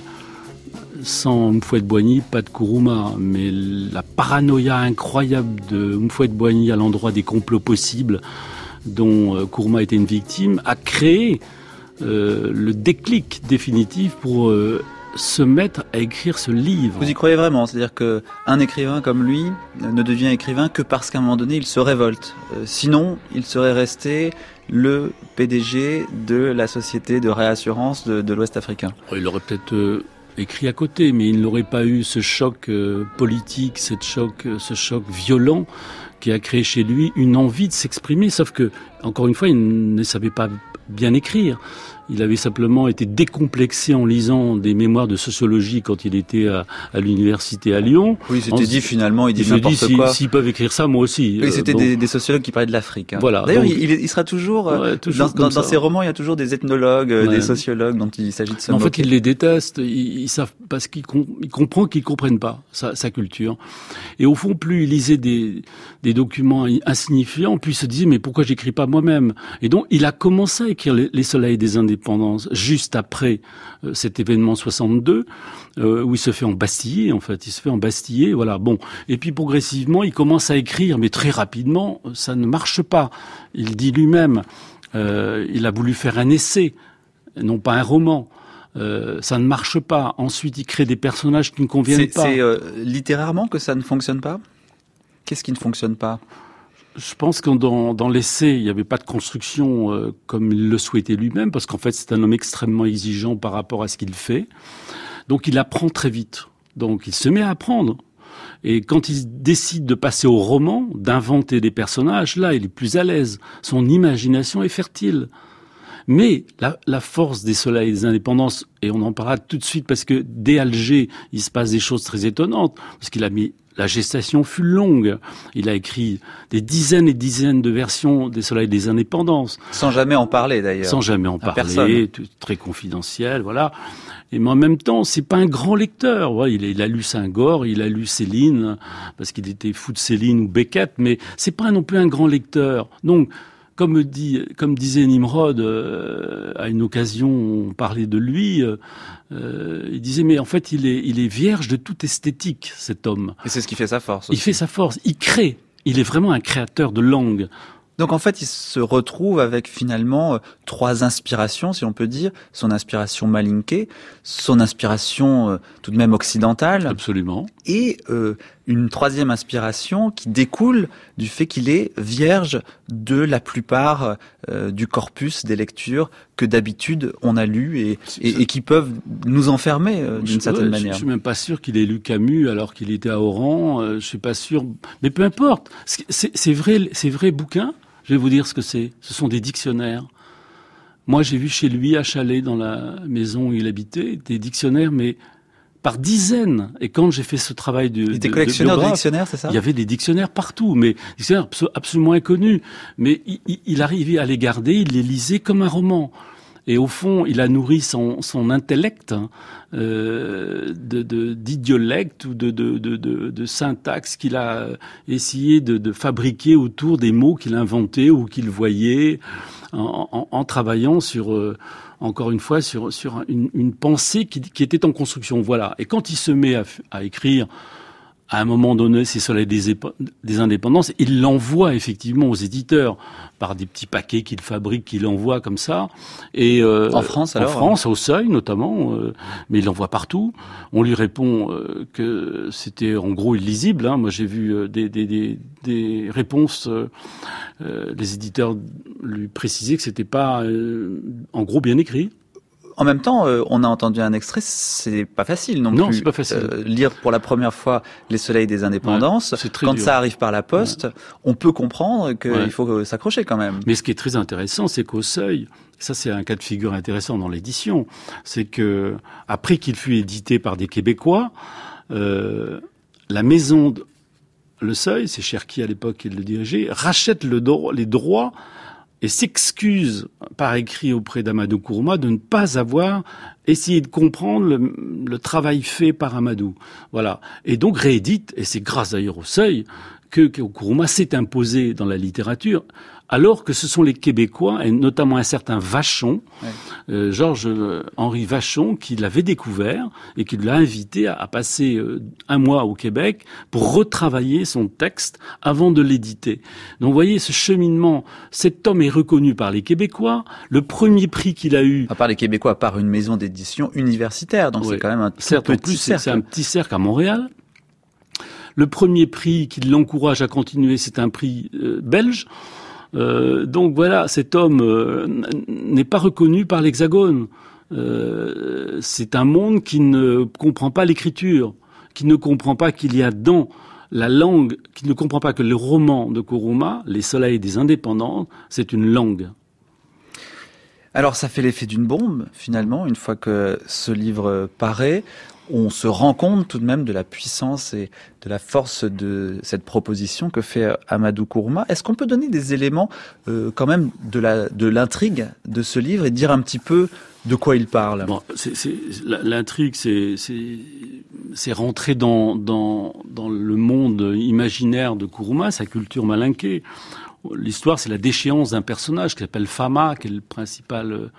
Speaker 4: sans Mfouet-Boigny, pas de Kourouma. Mais la paranoïa incroyable de Mfouet-Boigny à l'endroit des complots possibles dont euh, Kourouma était une victime a créé euh, le déclic définitif pour euh, se mettre à écrire ce livre.
Speaker 2: Vous y croyez vraiment? C'est-à-dire qu'un écrivain comme lui ne devient écrivain que parce qu'à un moment donné, il se révolte. Euh, sinon, il serait resté le P D G de la société de réassurance de, de l'Ouest africain.
Speaker 4: Il aurait peut-être euh, écrit à côté, mais il n'aurait pas eu ce choc euh, politique, cette choc, euh, ce choc violent qui a créé chez lui une envie de s'exprimer. Sauf que, encore une fois, il ne savait pas bien écrire. Il avait simplement été décomplexé en lisant des mémoires de sociologie quand il était à, à l'université à Lyon.
Speaker 2: Oui, il s'était dit finalement, il dit
Speaker 4: il
Speaker 2: n'importe
Speaker 4: dit,
Speaker 2: quoi.
Speaker 4: S'ils si, si peuvent écrire ça, moi aussi.
Speaker 2: Oui, c'était
Speaker 4: euh, bon.
Speaker 2: des, des sociologues qui parlaient de l'Afrique. Hein.
Speaker 4: Voilà.
Speaker 2: D'ailleurs,
Speaker 4: donc,
Speaker 2: il, il sera toujours, ouais, toujours dans, dans, dans ses romans, il y a toujours des ethnologues, ouais. des sociologues dont il s'agit de se
Speaker 4: en
Speaker 2: moquer.
Speaker 4: En fait, il les déteste. Ils, ils savent parce qu'il com- il comprend qu'ils comprennent pas sa, sa culture. Et au fond, plus il lisait des, des documents insignifiants, plus il se disait mais pourquoi j'écris pas moi-même? Et donc, il a commencé à écrire Les, les soleils des indépendances juste après euh, cet événement soixante-deux, euh, où il se fait embastiller, en fait. Il se fait embastiller, voilà. Bon. Et puis, progressivement, il commence à écrire, mais très rapidement, ça ne marche pas. Il dit lui-même, euh, il a voulu faire un essai, non pas un roman. Euh, ça ne marche pas. Ensuite, il crée des personnages qui ne conviennent
Speaker 2: c'est,
Speaker 4: pas.
Speaker 2: C'est euh, littérairement que ça ne fonctionne pas? Qu'est-ce qui ne fonctionne pas?
Speaker 4: Je pense que dans, dans l'essai, il n'y avait pas de construction euh, comme il le souhaitait lui-même, parce qu'en fait, c'est un homme extrêmement exigeant par rapport à ce qu'il fait. Donc, il apprend très vite. Donc, il se met à apprendre. Et quand il décide de passer au roman, d'inventer des personnages, là, il est plus à l'aise. Son imagination est fertile. Mais la, la force des Soleils et des Indépendances, et on en parlera tout de suite parce que dès Alger, il se passe des choses très étonnantes, parce qu'il a mis, la gestation fut longue. Il a écrit des dizaines et dizaines de versions des Soleils et des Indépendances.
Speaker 2: Sans jamais en parler d'ailleurs.
Speaker 4: Sans jamais en parler, tout, très confidentiel, voilà. Et mais en même temps, c'est pas un grand lecteur. Ouais, il, a, il a lu Senghor, il a lu Céline, parce qu'il était fou de Céline ou Beckett, mais c'est pas non plus un grand lecteur. Donc, Comme, dit, comme disait Nimrod, euh, à une occasion, on parlait de lui, euh, euh, il disait, mais en fait, il est, il est vierge de toute esthétique, cet homme.
Speaker 2: Et c'est ce qui fait sa force aussi.
Speaker 4: Il fait sa force, il crée, il est vraiment un créateur de langue.
Speaker 2: Donc en fait, il se retrouve avec finalement euh, trois inspirations, si on peut dire. Son inspiration malinké, son inspiration euh, tout de même occidentale.
Speaker 4: Absolument.
Speaker 2: Et euh, une troisième inspiration qui découle du fait qu'il est vierge de la plupart euh, du corpus des lectures que d'habitude on a lu et, et, et qui peuvent nous enfermer euh, d'une
Speaker 4: je,
Speaker 2: certaine
Speaker 4: ouais,
Speaker 2: manière.
Speaker 4: Je suis même pas sûr qu'il ait lu Camus alors qu'il était à Oran. Euh, je suis pas sûr. Mais peu importe. C'est, c'est vrai, ces vrais bouquins. Je vais vous dire ce que c'est. Ce sont des dictionnaires. Moi, j'ai vu chez lui, à Chalais, dans la maison où il habitait, des dictionnaires, mais par dizaines. Et quand j'ai fait ce travail de...
Speaker 2: Il était collectionneur de, de dictionnaires, c'est ça?
Speaker 4: Il y avait des dictionnaires partout, mais des dictionnaires absolument inconnus. Mais il, il, il arrivait à les garder, il les lisait comme un roman. Et au fond, il a nourri son, son intellect euh, de, de, d'idiolecte ou de, de, de, de, de syntaxe qu'il a essayé de, de fabriquer autour des mots qu'il inventait ou qu'il voyait en, en, en travaillant sur, euh, encore une fois, sur, sur une, une pensée qui, qui était en construction. Voilà. Et quand il se met à, à écrire, à un moment donné, ces Soleils des, épo- des Indépendances, il l'envoie effectivement aux éditeurs par des petits paquets qu'il fabrique, qu'il envoie comme ça. Et euh,
Speaker 2: en France, alors
Speaker 4: En France, au Seuil notamment, euh, mais il l'envoie partout. On lui répond euh, que c'était en gros illisible. Hein. Moi, j'ai vu euh, des, des, des, des réponses. Euh, euh, les éditeurs lui précisaient que c'était pas, euh, en gros, bien écrit.
Speaker 2: En même temps, euh, on a entendu un extrait, c'est pas facile non,
Speaker 4: non
Speaker 2: plus.
Speaker 4: Non, c'est pas facile.
Speaker 2: Euh, lire pour la première fois Les Soleils des Indépendances,
Speaker 4: ouais,
Speaker 2: quand
Speaker 4: dur.
Speaker 2: ça arrive par la poste, ouais. on peut comprendre qu'il ouais. faut s'accrocher quand même.
Speaker 4: Mais ce qui est très intéressant, c'est qu'au Seuil, ça c'est un cas de figure intéressant dans l'édition, c'est que après qu'il fut édité par des Québécois, euh, la maison, de... le Seuil, c'est Cherki à l'époque qui le dirigeait, rachète le do... les droits et s'excuse par écrit auprès d'Amadou Kourouma de ne pas avoir essayé de comprendre le, le travail fait par Amadou. Voilà. Et donc réédite, et c'est grâce d'ailleurs au Seuil que, que Kourouma s'est imposé dans la littérature, alors que ce sont les Québécois, et notamment un certain Vachon, ouais. euh, Georges-Henri Vachon, qui l'avait découvert et qui l'a invité à, à passer euh, un mois au Québec pour retravailler son texte avant de l'éditer. Donc vous voyez, ce cheminement, cet homme est reconnu par les Québécois, le premier prix qu'il a eu...
Speaker 2: À part les Québécois, par une maison d'édition universitaire, donc ouais. c'est quand même un tout
Speaker 4: Certes,
Speaker 2: petit
Speaker 4: en plus,
Speaker 2: cercle.
Speaker 4: C'est un petit cercle à Montréal. Le premier prix qui l'encourage à continuer, c'est un prix euh, belge. Euh, donc voilà, cet homme euh, n'est pas reconnu par l'Hexagone. Euh, c'est un monde qui ne comprend pas l'écriture, qui ne comprend pas qu'il y a dans la langue, qui ne comprend pas que le roman de Kourouma, Les Soleils des Indépendants, c'est une langue.
Speaker 2: Alors ça fait l'effet d'une bombe, finalement, une fois que ce livre paraît. On se rend compte tout de même de la puissance et de la force de cette proposition que fait Amadou Kourouma. Est-ce qu'on peut donner des éléments euh, quand même de, la, de l'intrigue de ce livre et dire un petit peu de quoi il parle?
Speaker 4: Bon, c'est, c'est, l'intrigue, c'est, c'est, c'est rentrer dans, dans, dans le monde imaginaire de Kourouma, sa culture malinké. L'histoire, c'est la déchéance d'un personnage qui s'appelle Fama, qui est le principal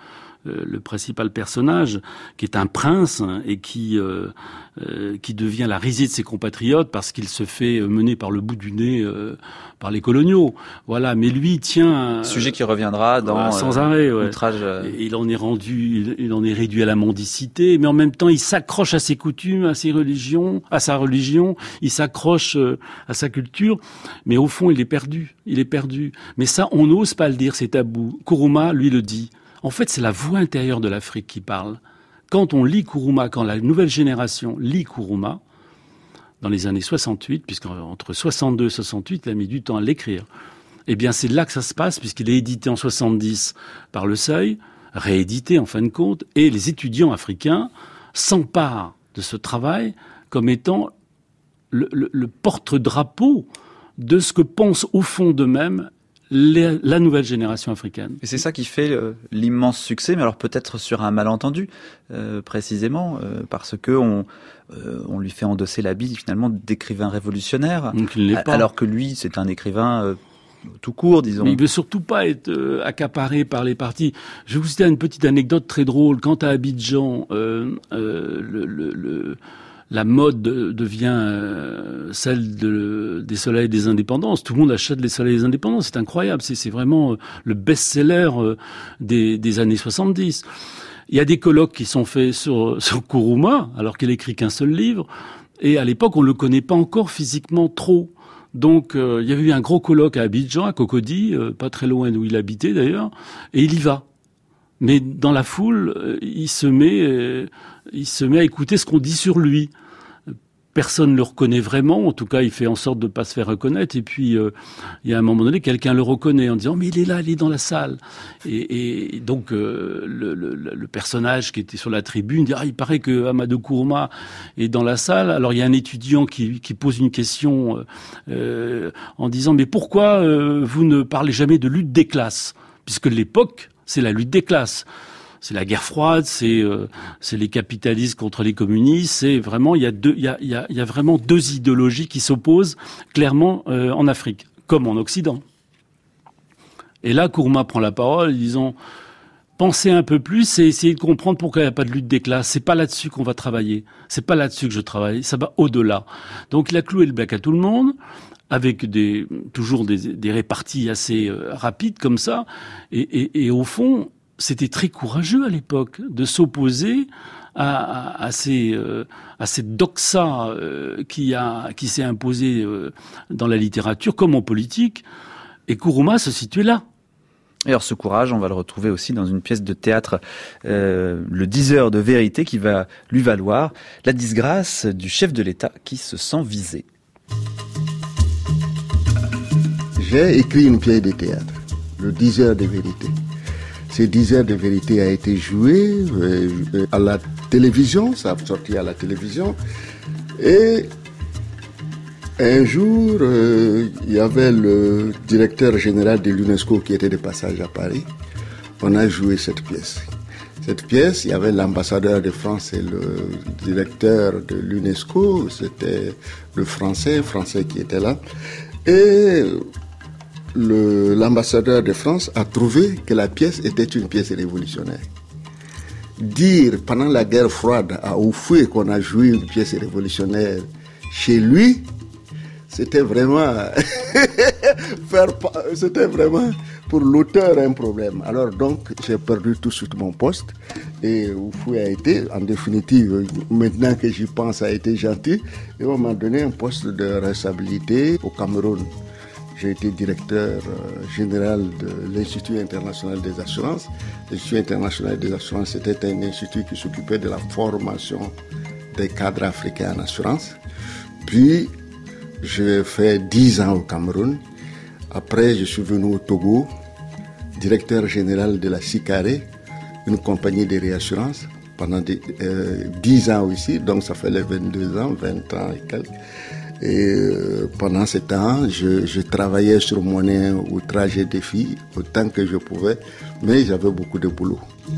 Speaker 4: euh, le principal personnage, qui est un prince hein, et qui euh, euh, qui devient la risée de ses compatriotes parce qu'il se fait mener par le bout du nez euh, par les coloniaux. Voilà, mais lui il tient euh,
Speaker 2: sujet qui reviendra dans
Speaker 4: voilà, sans euh, arrêt. Ouais.
Speaker 2: Outrage. Euh...
Speaker 4: Il en est rendu, il, il en est réduit à la mendicité, mais en même temps il s'accroche à ses coutumes, à ses religions, à sa religion. Il s'accroche euh, à sa culture, mais au fond il est perdu. Il est perdu. Mais ça, on n'ose pas le dire, c'est tabou. Nkrumah, lui, le dit. En fait, c'est la voix intérieure de l'Afrique qui parle. Quand on lit Nkrumah, quand la nouvelle génération lit Nkrumah, dans les années soixante-huit, puisqu'entre soixante-deux et soixante-huit, il a mis du temps à l'écrire, eh bien, c'est là que ça se passe, puisqu'il est édité en soixante-dix par Le Seuil, réédité en fin de compte, et les étudiants africains s'emparent de ce travail comme étant le, le, le porte-drapeau de ce que pense au fond d'eux-mêmes les, la nouvelle génération africaine.
Speaker 2: Et c'est ça qui fait euh, l'immense succès, mais alors peut-être sur un malentendu, euh, précisément, euh, parce que on, euh, on lui fait endosser l'habit finalement d'écrivain révolutionnaire,
Speaker 4: donc il l'est pas.
Speaker 2: Alors que lui, c'est un écrivain euh, tout court, disons.
Speaker 4: Mais il veut surtout pas être euh, accaparé par les partis. Je vais vous citer une petite anecdote très drôle. Quand à Abidjan, euh, euh, le, le, le la mode devient euh, celle de, des Soleils des Indépendances. Tout le monde achète les Soleils des Indépendances. C'est incroyable. C'est, c'est vraiment le best-seller euh, des, des années soixante-dix. Il y a des colloques qui sont faits sur, sur Nkrumah, alors qu'il écrit qu'un seul livre. Et à l'époque, on ne le connaît pas encore physiquement trop. Donc, euh, il y avait eu un gros colloque à Abidjan, à Cocody, euh, pas très loin d'où il habitait d'ailleurs, et il y va. Mais dans la foule, euh, il se met, euh, il se met à écouter ce qu'on dit sur lui. Personne ne le reconnaît vraiment, en tout cas il fait en sorte de ne pas se faire reconnaître, et puis euh, il y a un moment donné, quelqu'un le reconnaît en disant « mais il est là, il est dans la salle ». Et, et donc euh, le, le, le personnage qui était sur la tribune dit « ah, il paraît que Amadou Nkrumah est dans la salle ». Alors il y a un étudiant qui, qui pose une question euh, en disant « mais pourquoi euh, vous ne parlez jamais de lutte des classes ?» Puisque l'époque, c'est la lutte des classes. C'est la guerre froide, c'est euh, c'est les capitalistes contre les communistes. C'est vraiment il y a deux il y a il y a, il y a vraiment deux idéologies qui s'opposent clairement euh, en Afrique comme en Occident. Et là, Nkrumah prend la parole, disant pensez un peu plus et essayez de comprendre pourquoi il n'y a pas de lutte des classes. C'est pas là-dessus qu'on va travailler. C'est pas là-dessus que je travaille. Ça va au-delà. Donc il a cloué le bec à tout le monde, avec des toujours des, des réparties assez euh, rapides comme ça. Et, et, et au fond, c'était très courageux à l'époque de s'opposer à, à, à, ces, euh, à cette doxa euh, qui, a, qui s'est imposée euh, dans la littérature comme en politique. Et Nkrumah se situait là.
Speaker 2: Et alors ce courage, on va le retrouver aussi dans une pièce de théâtre, euh, le diseur de vérité, qui va lui valoir la disgrâce du chef de l'État qui se sent visé.
Speaker 3: J'ai écrit une pièce de théâtre, le diseur de vérité. Ce diseur de vérité a été joué euh, à la télévision, ça a sorti à la télévision. Et un jour, euh, il y avait le directeur général de l'UNESCO qui était de passage à Paris. On a joué cette pièce. Cette pièce, il y avait l'ambassadeur de France et le directeur de l'UNESCO. C'était le français, français qui était là. Et Le, l'ambassadeur de France a trouvé que la pièce était une pièce révolutionnaire. Dire pendant la guerre froide à Oufoué qu'on a joué une pièce révolutionnaire chez lui, c'était vraiment faire, c'était vraiment pour l'auteur un problème. Alors donc j'ai perdu tout de suite mon poste et Oufoué a été, en définitive, maintenant que j'y pense, a été gentil et on m'a donné un poste de responsabilité au Cameroun. J'ai été directeur euh, général de l'Institut international des assurances. L'Institut international des assurances, c'était un institut qui s'occupait de la formation des cadres africains en assurance. Puis, j'ai fait dix ans au Cameroun. Après, je suis venu au Togo, directeur général de la SICARE, une compagnie de réassurance, pendant des, euh, dix ans aussi. Donc, ça fait les vingt-deux ans, vingt ans et quelques. Et euh, pendant ce temps, je, je travaillais sur mon outrage et défi autant que je pouvais, mais j'avais beaucoup de boulot.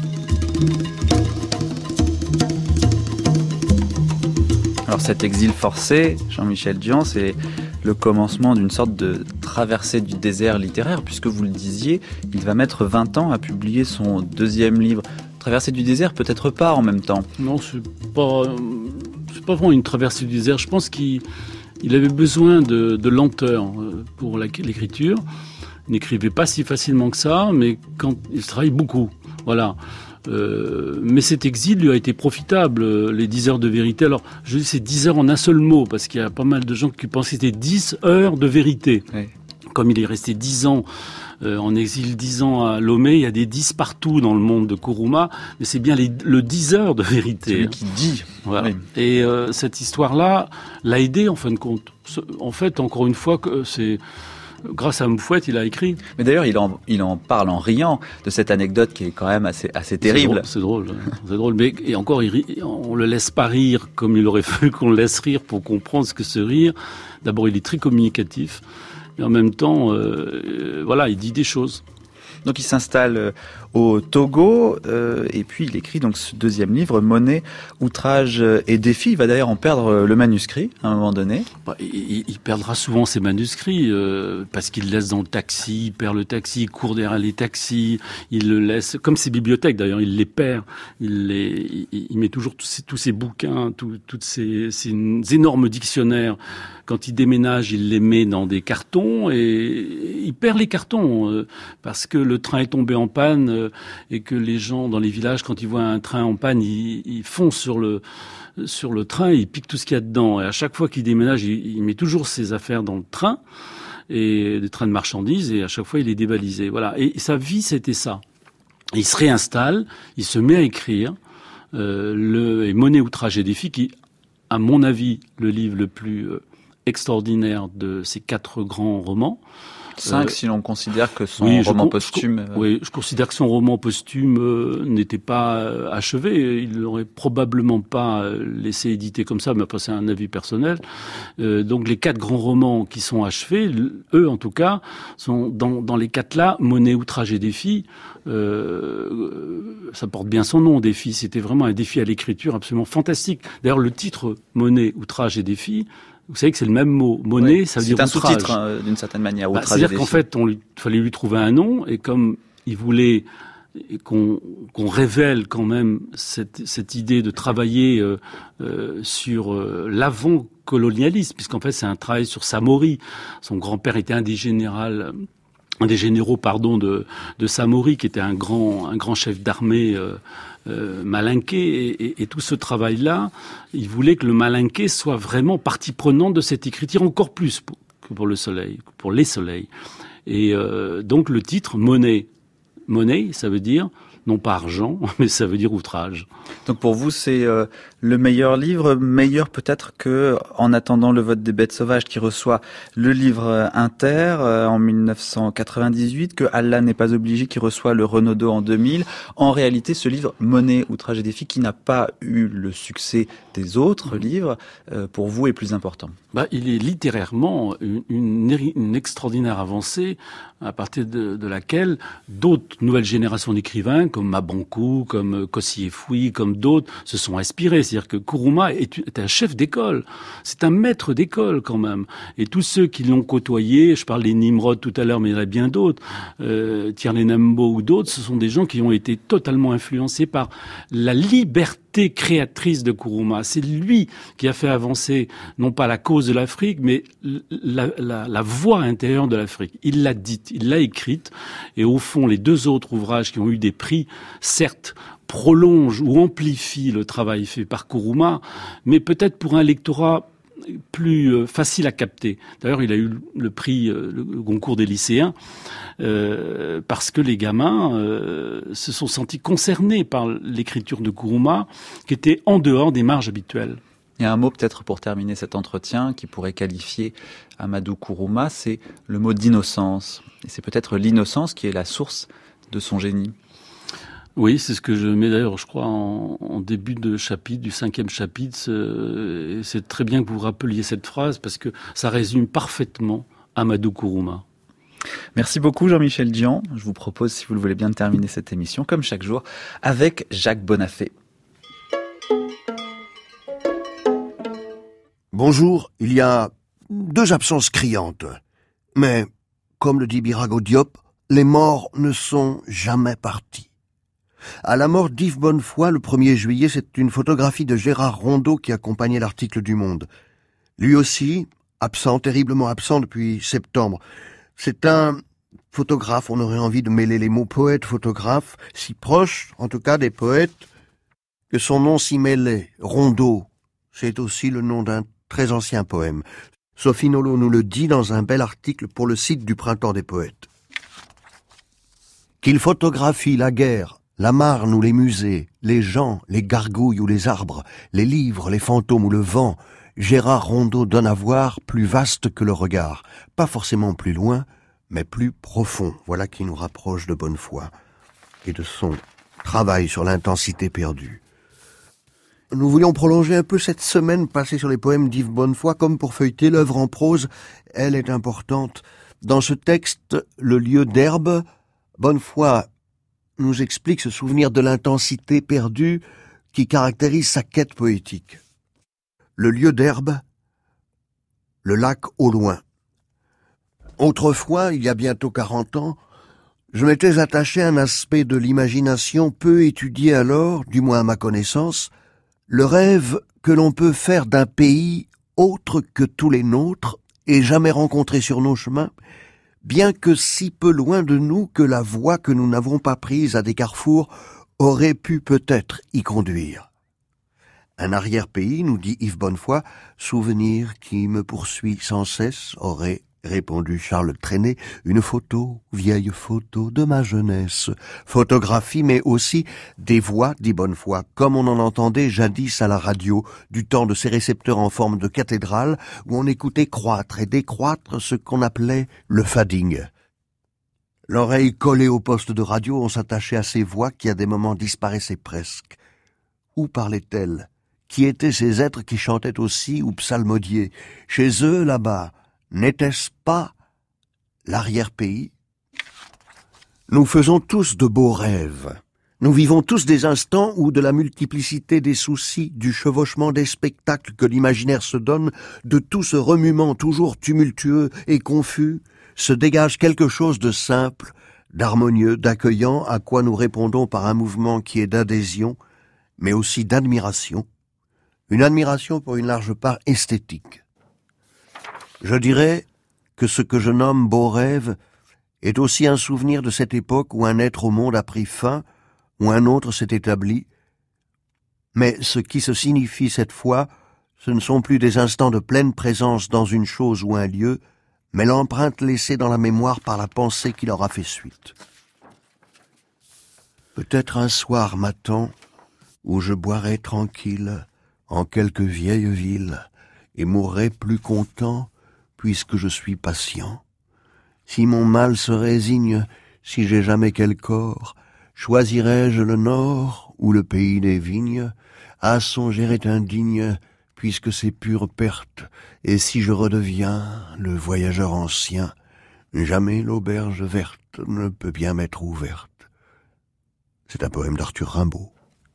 Speaker 2: Alors cet exil forcé, Jean-Michel Dian, c'est le commencement d'une sorte de traversée du désert littéraire, puisque vous le disiez, il va mettre vingt ans à publier son deuxième livre, Traversée du désert, peut-être pas en même temps.
Speaker 4: Non, c'est pas, c'est pas vraiment une traversée du désert. Je pense qu'il il avait besoin de, de lenteur pour la, l'écriture. Il n'écrivait pas si facilement que ça, mais quand il travaille beaucoup. Voilà. Euh, mais cet exil lui a été profitable, les dix heures de vérité. Alors, je dis c'est dix heures en un seul mot, parce qu'il y a pas mal de gens qui pensent que c'était dix heures de vérité. Oui. Comme il est resté dix ans euh, en exil, dix ans à Lomé, il y a des dix partout dans le monde de Kuruma, mais c'est bien les, le dix heures de vérité.
Speaker 2: Celui qui dit.
Speaker 4: Voilà.
Speaker 2: Oui.
Speaker 4: Et euh, cette histoire-là l'a aidé en fin de compte. En fait, encore une fois, que c'est... Grâce à Moufouette, il a écrit.
Speaker 2: Mais d'ailleurs, il en, il en parle en riant de cette anecdote qui est quand même assez, assez terrible.
Speaker 4: C'est drôle, c'est drôle. C'est drôle. Mais, et encore, il rit, on le laisse pas rire comme il aurait fallu qu'on le laisse rire pour comprendre ce que c'est rire. D'abord, il est très communicatif. Et en même temps, euh, voilà, il dit des choses.
Speaker 2: Donc il s'installe au Togo euh, et puis il écrit donc ce deuxième livre, Monnaie, outrage et défi. Il va d'ailleurs en perdre le manuscrit à un moment donné.
Speaker 4: Bah, il, il perdra souvent ses manuscrits euh, parce qu'il le laisse dans le taxi, il perd le taxi, il court derrière les taxis, il le laisse, comme ses bibliothèques d'ailleurs, il les perd, il, les, il, il met toujours tous ses, tous ses bouquins, tout, toutes ces, ces énormes dictionnaires. Quand il déménage, il les met dans des cartons et il perd les cartons euh, parce que le train est tombé en panne euh, et que les gens dans les villages, quand ils voient un train en panne, ils, ils foncent sur le sur le train, ils piquent tout ce qu'il y a dedans. Et à chaque fois qu'il déménage, il, il met toujours ses affaires dans le train et des trains de marchandises et à chaque fois il est dévalisé. Voilà. Et, et sa vie, c'était ça. Il se réinstalle, il se met à écrire euh, le et Monnaie, outrage et défi, qui, à mon avis, le livre le plus euh, extraordinaire de ces quatre grands romans.
Speaker 2: Cinq, euh, si l'on considère que son oui, roman je, posthume...
Speaker 4: Je, oui, je considère que son roman posthume euh, n'était pas euh, achevé. Il l'aurait probablement pas euh, laissé éditer comme ça, mais enfin, c'est un avis personnel. Euh, donc les quatre grands romans qui sont achevés, eux en tout cas, sont dans, dans les quatre-là, Monnaie, outrage et défi. Euh, ça porte bien son nom, défi. C'était vraiment un défi à l'écriture absolument fantastique. D'ailleurs, le titre Monnaie, outrage et défi, vous savez que c'est le même mot. Monnaie, oui, ça veut dire outrage.
Speaker 2: C'est un sous-titre, hein, d'une certaine manière.
Speaker 4: Bah, c'est-à-dire qu'en fait, on lui, fallait lui trouver un nom, et comme il voulait qu'on, qu'on révèle quand même cette, cette idée de travailler euh, euh, sur euh, l'avant-colonialisme, puisqu'en fait, c'est un travail sur Samori. Son grand-père était un des généraux, un des généraux, pardon, de, de Samori, qui était un grand, un grand chef d'armée. Euh, Euh, malinqué et, et, et tout ce travail-là, il voulait que le malinqué soit vraiment partie prenante de cette écriture encore plus pour, que pour le soleil, pour les soleils. Et euh, donc le titre Monnaie, monnaie, ça veut dire non pas argent, mais ça veut dire outrage.
Speaker 2: Donc pour vous, c'est euh, le meilleur livre, meilleur peut-être que En attendant le vote des bêtes sauvages, qui reçoit le livre Inter euh, en dix-neuf cent quatre-vingt-dix-huit, que Allah n'est pas obligé, qui reçoit le Renaudot en deux mille. En réalité, ce livre Monnaie, outrage et défi, qui n'a pas eu le succès des autres mmh. livres, euh, pour vous est plus important.
Speaker 4: Bah, il est littérairement une, une, une extraordinaire avancée à partir de, de laquelle d'autres nouvelles générations d'écrivains, comme Mabankou, comme Kosciuszko, comme d'autres, se sont inspirés. C'est-à-dire que Kuruma est, est un chef d'école. C'est un maître d'école, quand même. Et tous ceux qui l'ont côtoyé, je parle des Nimrod tout à l'heure, mais il y en a bien d'autres, euh, Thierry Nembo ou d'autres, ce sont des gens qui ont été totalement influencés par la liberté créatrice de Kuruma. C'est lui qui a fait avancer, non pas la cause de l'Afrique, mais la, la, la voix intérieure de l'Afrique. Il l'a dite, il l'a écrite, et au fond, les deux autres ouvrages qui ont eu des prix, certes, prolongent ou amplifient le travail fait par Kuruma, mais peut-être pour un lectorat plus facile à capter. D'ailleurs, il a eu le prix, le concours des lycéens, euh, parce que les gamins euh, se sont sentis concernés par l'écriture de Kuruma, qui était en dehors des marges habituelles.
Speaker 2: Il y a un mot peut-être pour terminer cet entretien qui pourrait qualifier Amadou Kuruma, c'est le mot d'innocence. Et c'est peut-être l'innocence qui est la source de son génie.
Speaker 4: Oui, c'est ce que je mets d'ailleurs, je crois, en, en début de chapitre, du cinquième chapitre. C'est, c'est très bien que vous rappeliez cette phrase parce que ça résume parfaitement Amadou Kuruma.
Speaker 2: Merci beaucoup Jean-Michel Dian. Je vous propose, si vous le voulez bien, de terminer cette émission, comme chaque jour, avec Jacques Bonafé.
Speaker 7: Bonjour, il y a deux absences criantes. Mais, comme le dit Birago Diop, les morts ne sont jamais partis. À la mort d'Yves Bonnefoy, le premier juillet, c'est une photographie de Gérard Rondeau qui accompagnait l'article du Monde. Lui aussi, absent, terriblement absent depuis septembre. C'est un photographe, on aurait envie de mêler les mots poète-photographe, si proche, en tout cas, des poètes, que son nom s'y mêlait. Rondeau, c'est aussi le nom d'un très ancien poème. Sophie Nolot nous le dit dans un bel article pour le site du Printemps des Poètes. Qu'il photographie la guerre, la Marne ou les musées, les gens, les gargouilles ou les arbres, les livres, les fantômes ou le vent, Gérard Rondeau donne à voir plus vaste que le regard, pas forcément plus loin, mais plus profond. Voilà qui nous rapproche de Bonnefoy et de son travail sur l'intensité perdue. Nous voulions prolonger un peu cette semaine passée sur les poèmes d'Yves Bonnefoy, comme pour feuilleter l'œuvre en prose. Elle est importante. Dans ce texte, le lieu d'herbe, Bonnefoy nous explique ce souvenir de l'intensité perdue qui caractérise sa quête poétique. Le lieu d'herbe, le lac au loin. Autrefois, il y a bientôt quarante ans, je m'étais attaché à un aspect de l'imagination peu étudié alors, du moins à ma connaissance, le rêve que l'on peut faire d'un pays autre que tous les nôtres et jamais rencontré sur nos chemins, bien que si peu loin de nous que la voie que nous n'avons pas prise à des carrefours aurait pu peut-être y conduire. Un arrière-pays, nous dit Yves Bonnefoy, souvenir qui me poursuit sans cesse, aurait répondu Charles Trenet, une photo, vieille photo de ma jeunesse. Photographie, mais aussi des voix, dit Bonnefoy, comme on en entendait jadis à la radio, du temps de ces récepteurs en forme de cathédrale, où on écoutait croître et décroître ce qu'on appelait le fading. L'oreille collée au poste de radio, on s'attachait à ces voix qui à des moments disparaissaient presque. Où parlaient-elles? Qui étaient ces êtres qui chantaient aussi ou psalmodiaient? Chez eux, là-bas, n'était-ce pas l'arrière-pays? Nous faisons tous de beaux rêves. Nous vivons tous des instants où, de la multiplicité des soucis, du chevauchement des spectacles que l'imaginaire se donne, de tout ce remuement toujours tumultueux et confus, se dégage quelque chose de simple, d'harmonieux, d'accueillant, à quoi nous répondons par un mouvement qui est d'adhésion, mais aussi d'admiration. Une admiration pour une large part esthétique. Je dirais que ce que je nomme beau rêve est aussi un souvenir de cette époque où un être au monde a pris fin, où un autre s'est établi. Mais ce qui se signifie cette fois, ce ne sont plus des instants de pleine présence dans une chose ou un lieu, mais l'empreinte laissée dans la mémoire par la pensée qui leur a fait suite. Peut-être un soir m'attend où je boirai tranquille en quelque vieille ville et mourrai plus content puisque je suis patient. Si mon mal se résigne, si j'ai jamais quel corps, choisirai-je le nord ou le pays des vignes? À songer est indigne, puisque c'est pure perte, et si je redeviens le voyageur ancien, jamais l'auberge verte ne peut bien m'être ouverte. C'est un poème d'Arthur Rimbaud.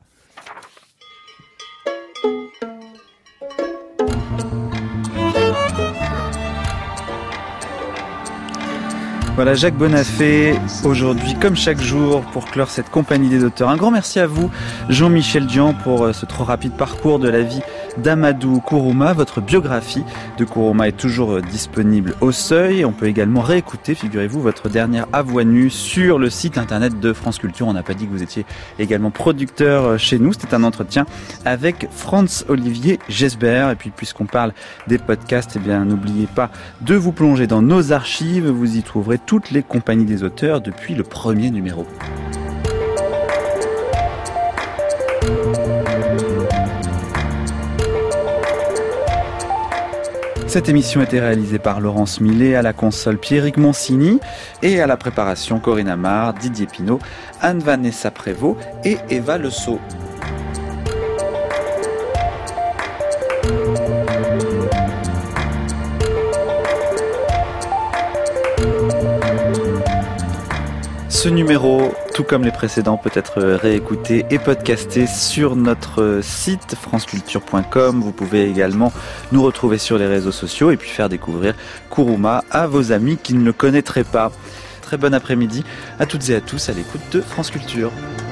Speaker 2: Voilà, Jacques Bonafé, aujourd'hui, comme chaque jour, pour clore cette compagnie des auteurs. Un grand merci à vous, Jean-Michel Dian, pour ce trop rapide parcours de la vie d'Amadou Kourouma. Votre biographie de Kourouma est toujours disponible au Seuil. On peut également réécouter, figurez-vous, votre dernière à voix nue sur le site internet de France Culture. On n'a pas dit que vous étiez également producteur chez nous. C'était un entretien avec Franz-Olivier Gesbert. Et puis, puisqu'on parle des podcasts, eh bien, n'oubliez pas de vous plonger dans nos archives. Vous y trouverez toutes les compagnies des auteurs depuis le premier numéro. Cette émission a été réalisée par Laurence Millet, à la console Pierrick Moncini et à la préparation Corinne Amar, Didier Pinault, Anne-Vanessa Prévost et Eva Le Sceau. Ce numéro, tout comme les précédents, peut être réécouté et podcasté sur notre site franceculture point com. Vous pouvez également nous retrouver sur les réseaux sociaux et puis faire découvrir Kourouma à vos amis qui ne le connaîtraient pas. Très bon après-midi à toutes et à tous à l'écoute de France Culture.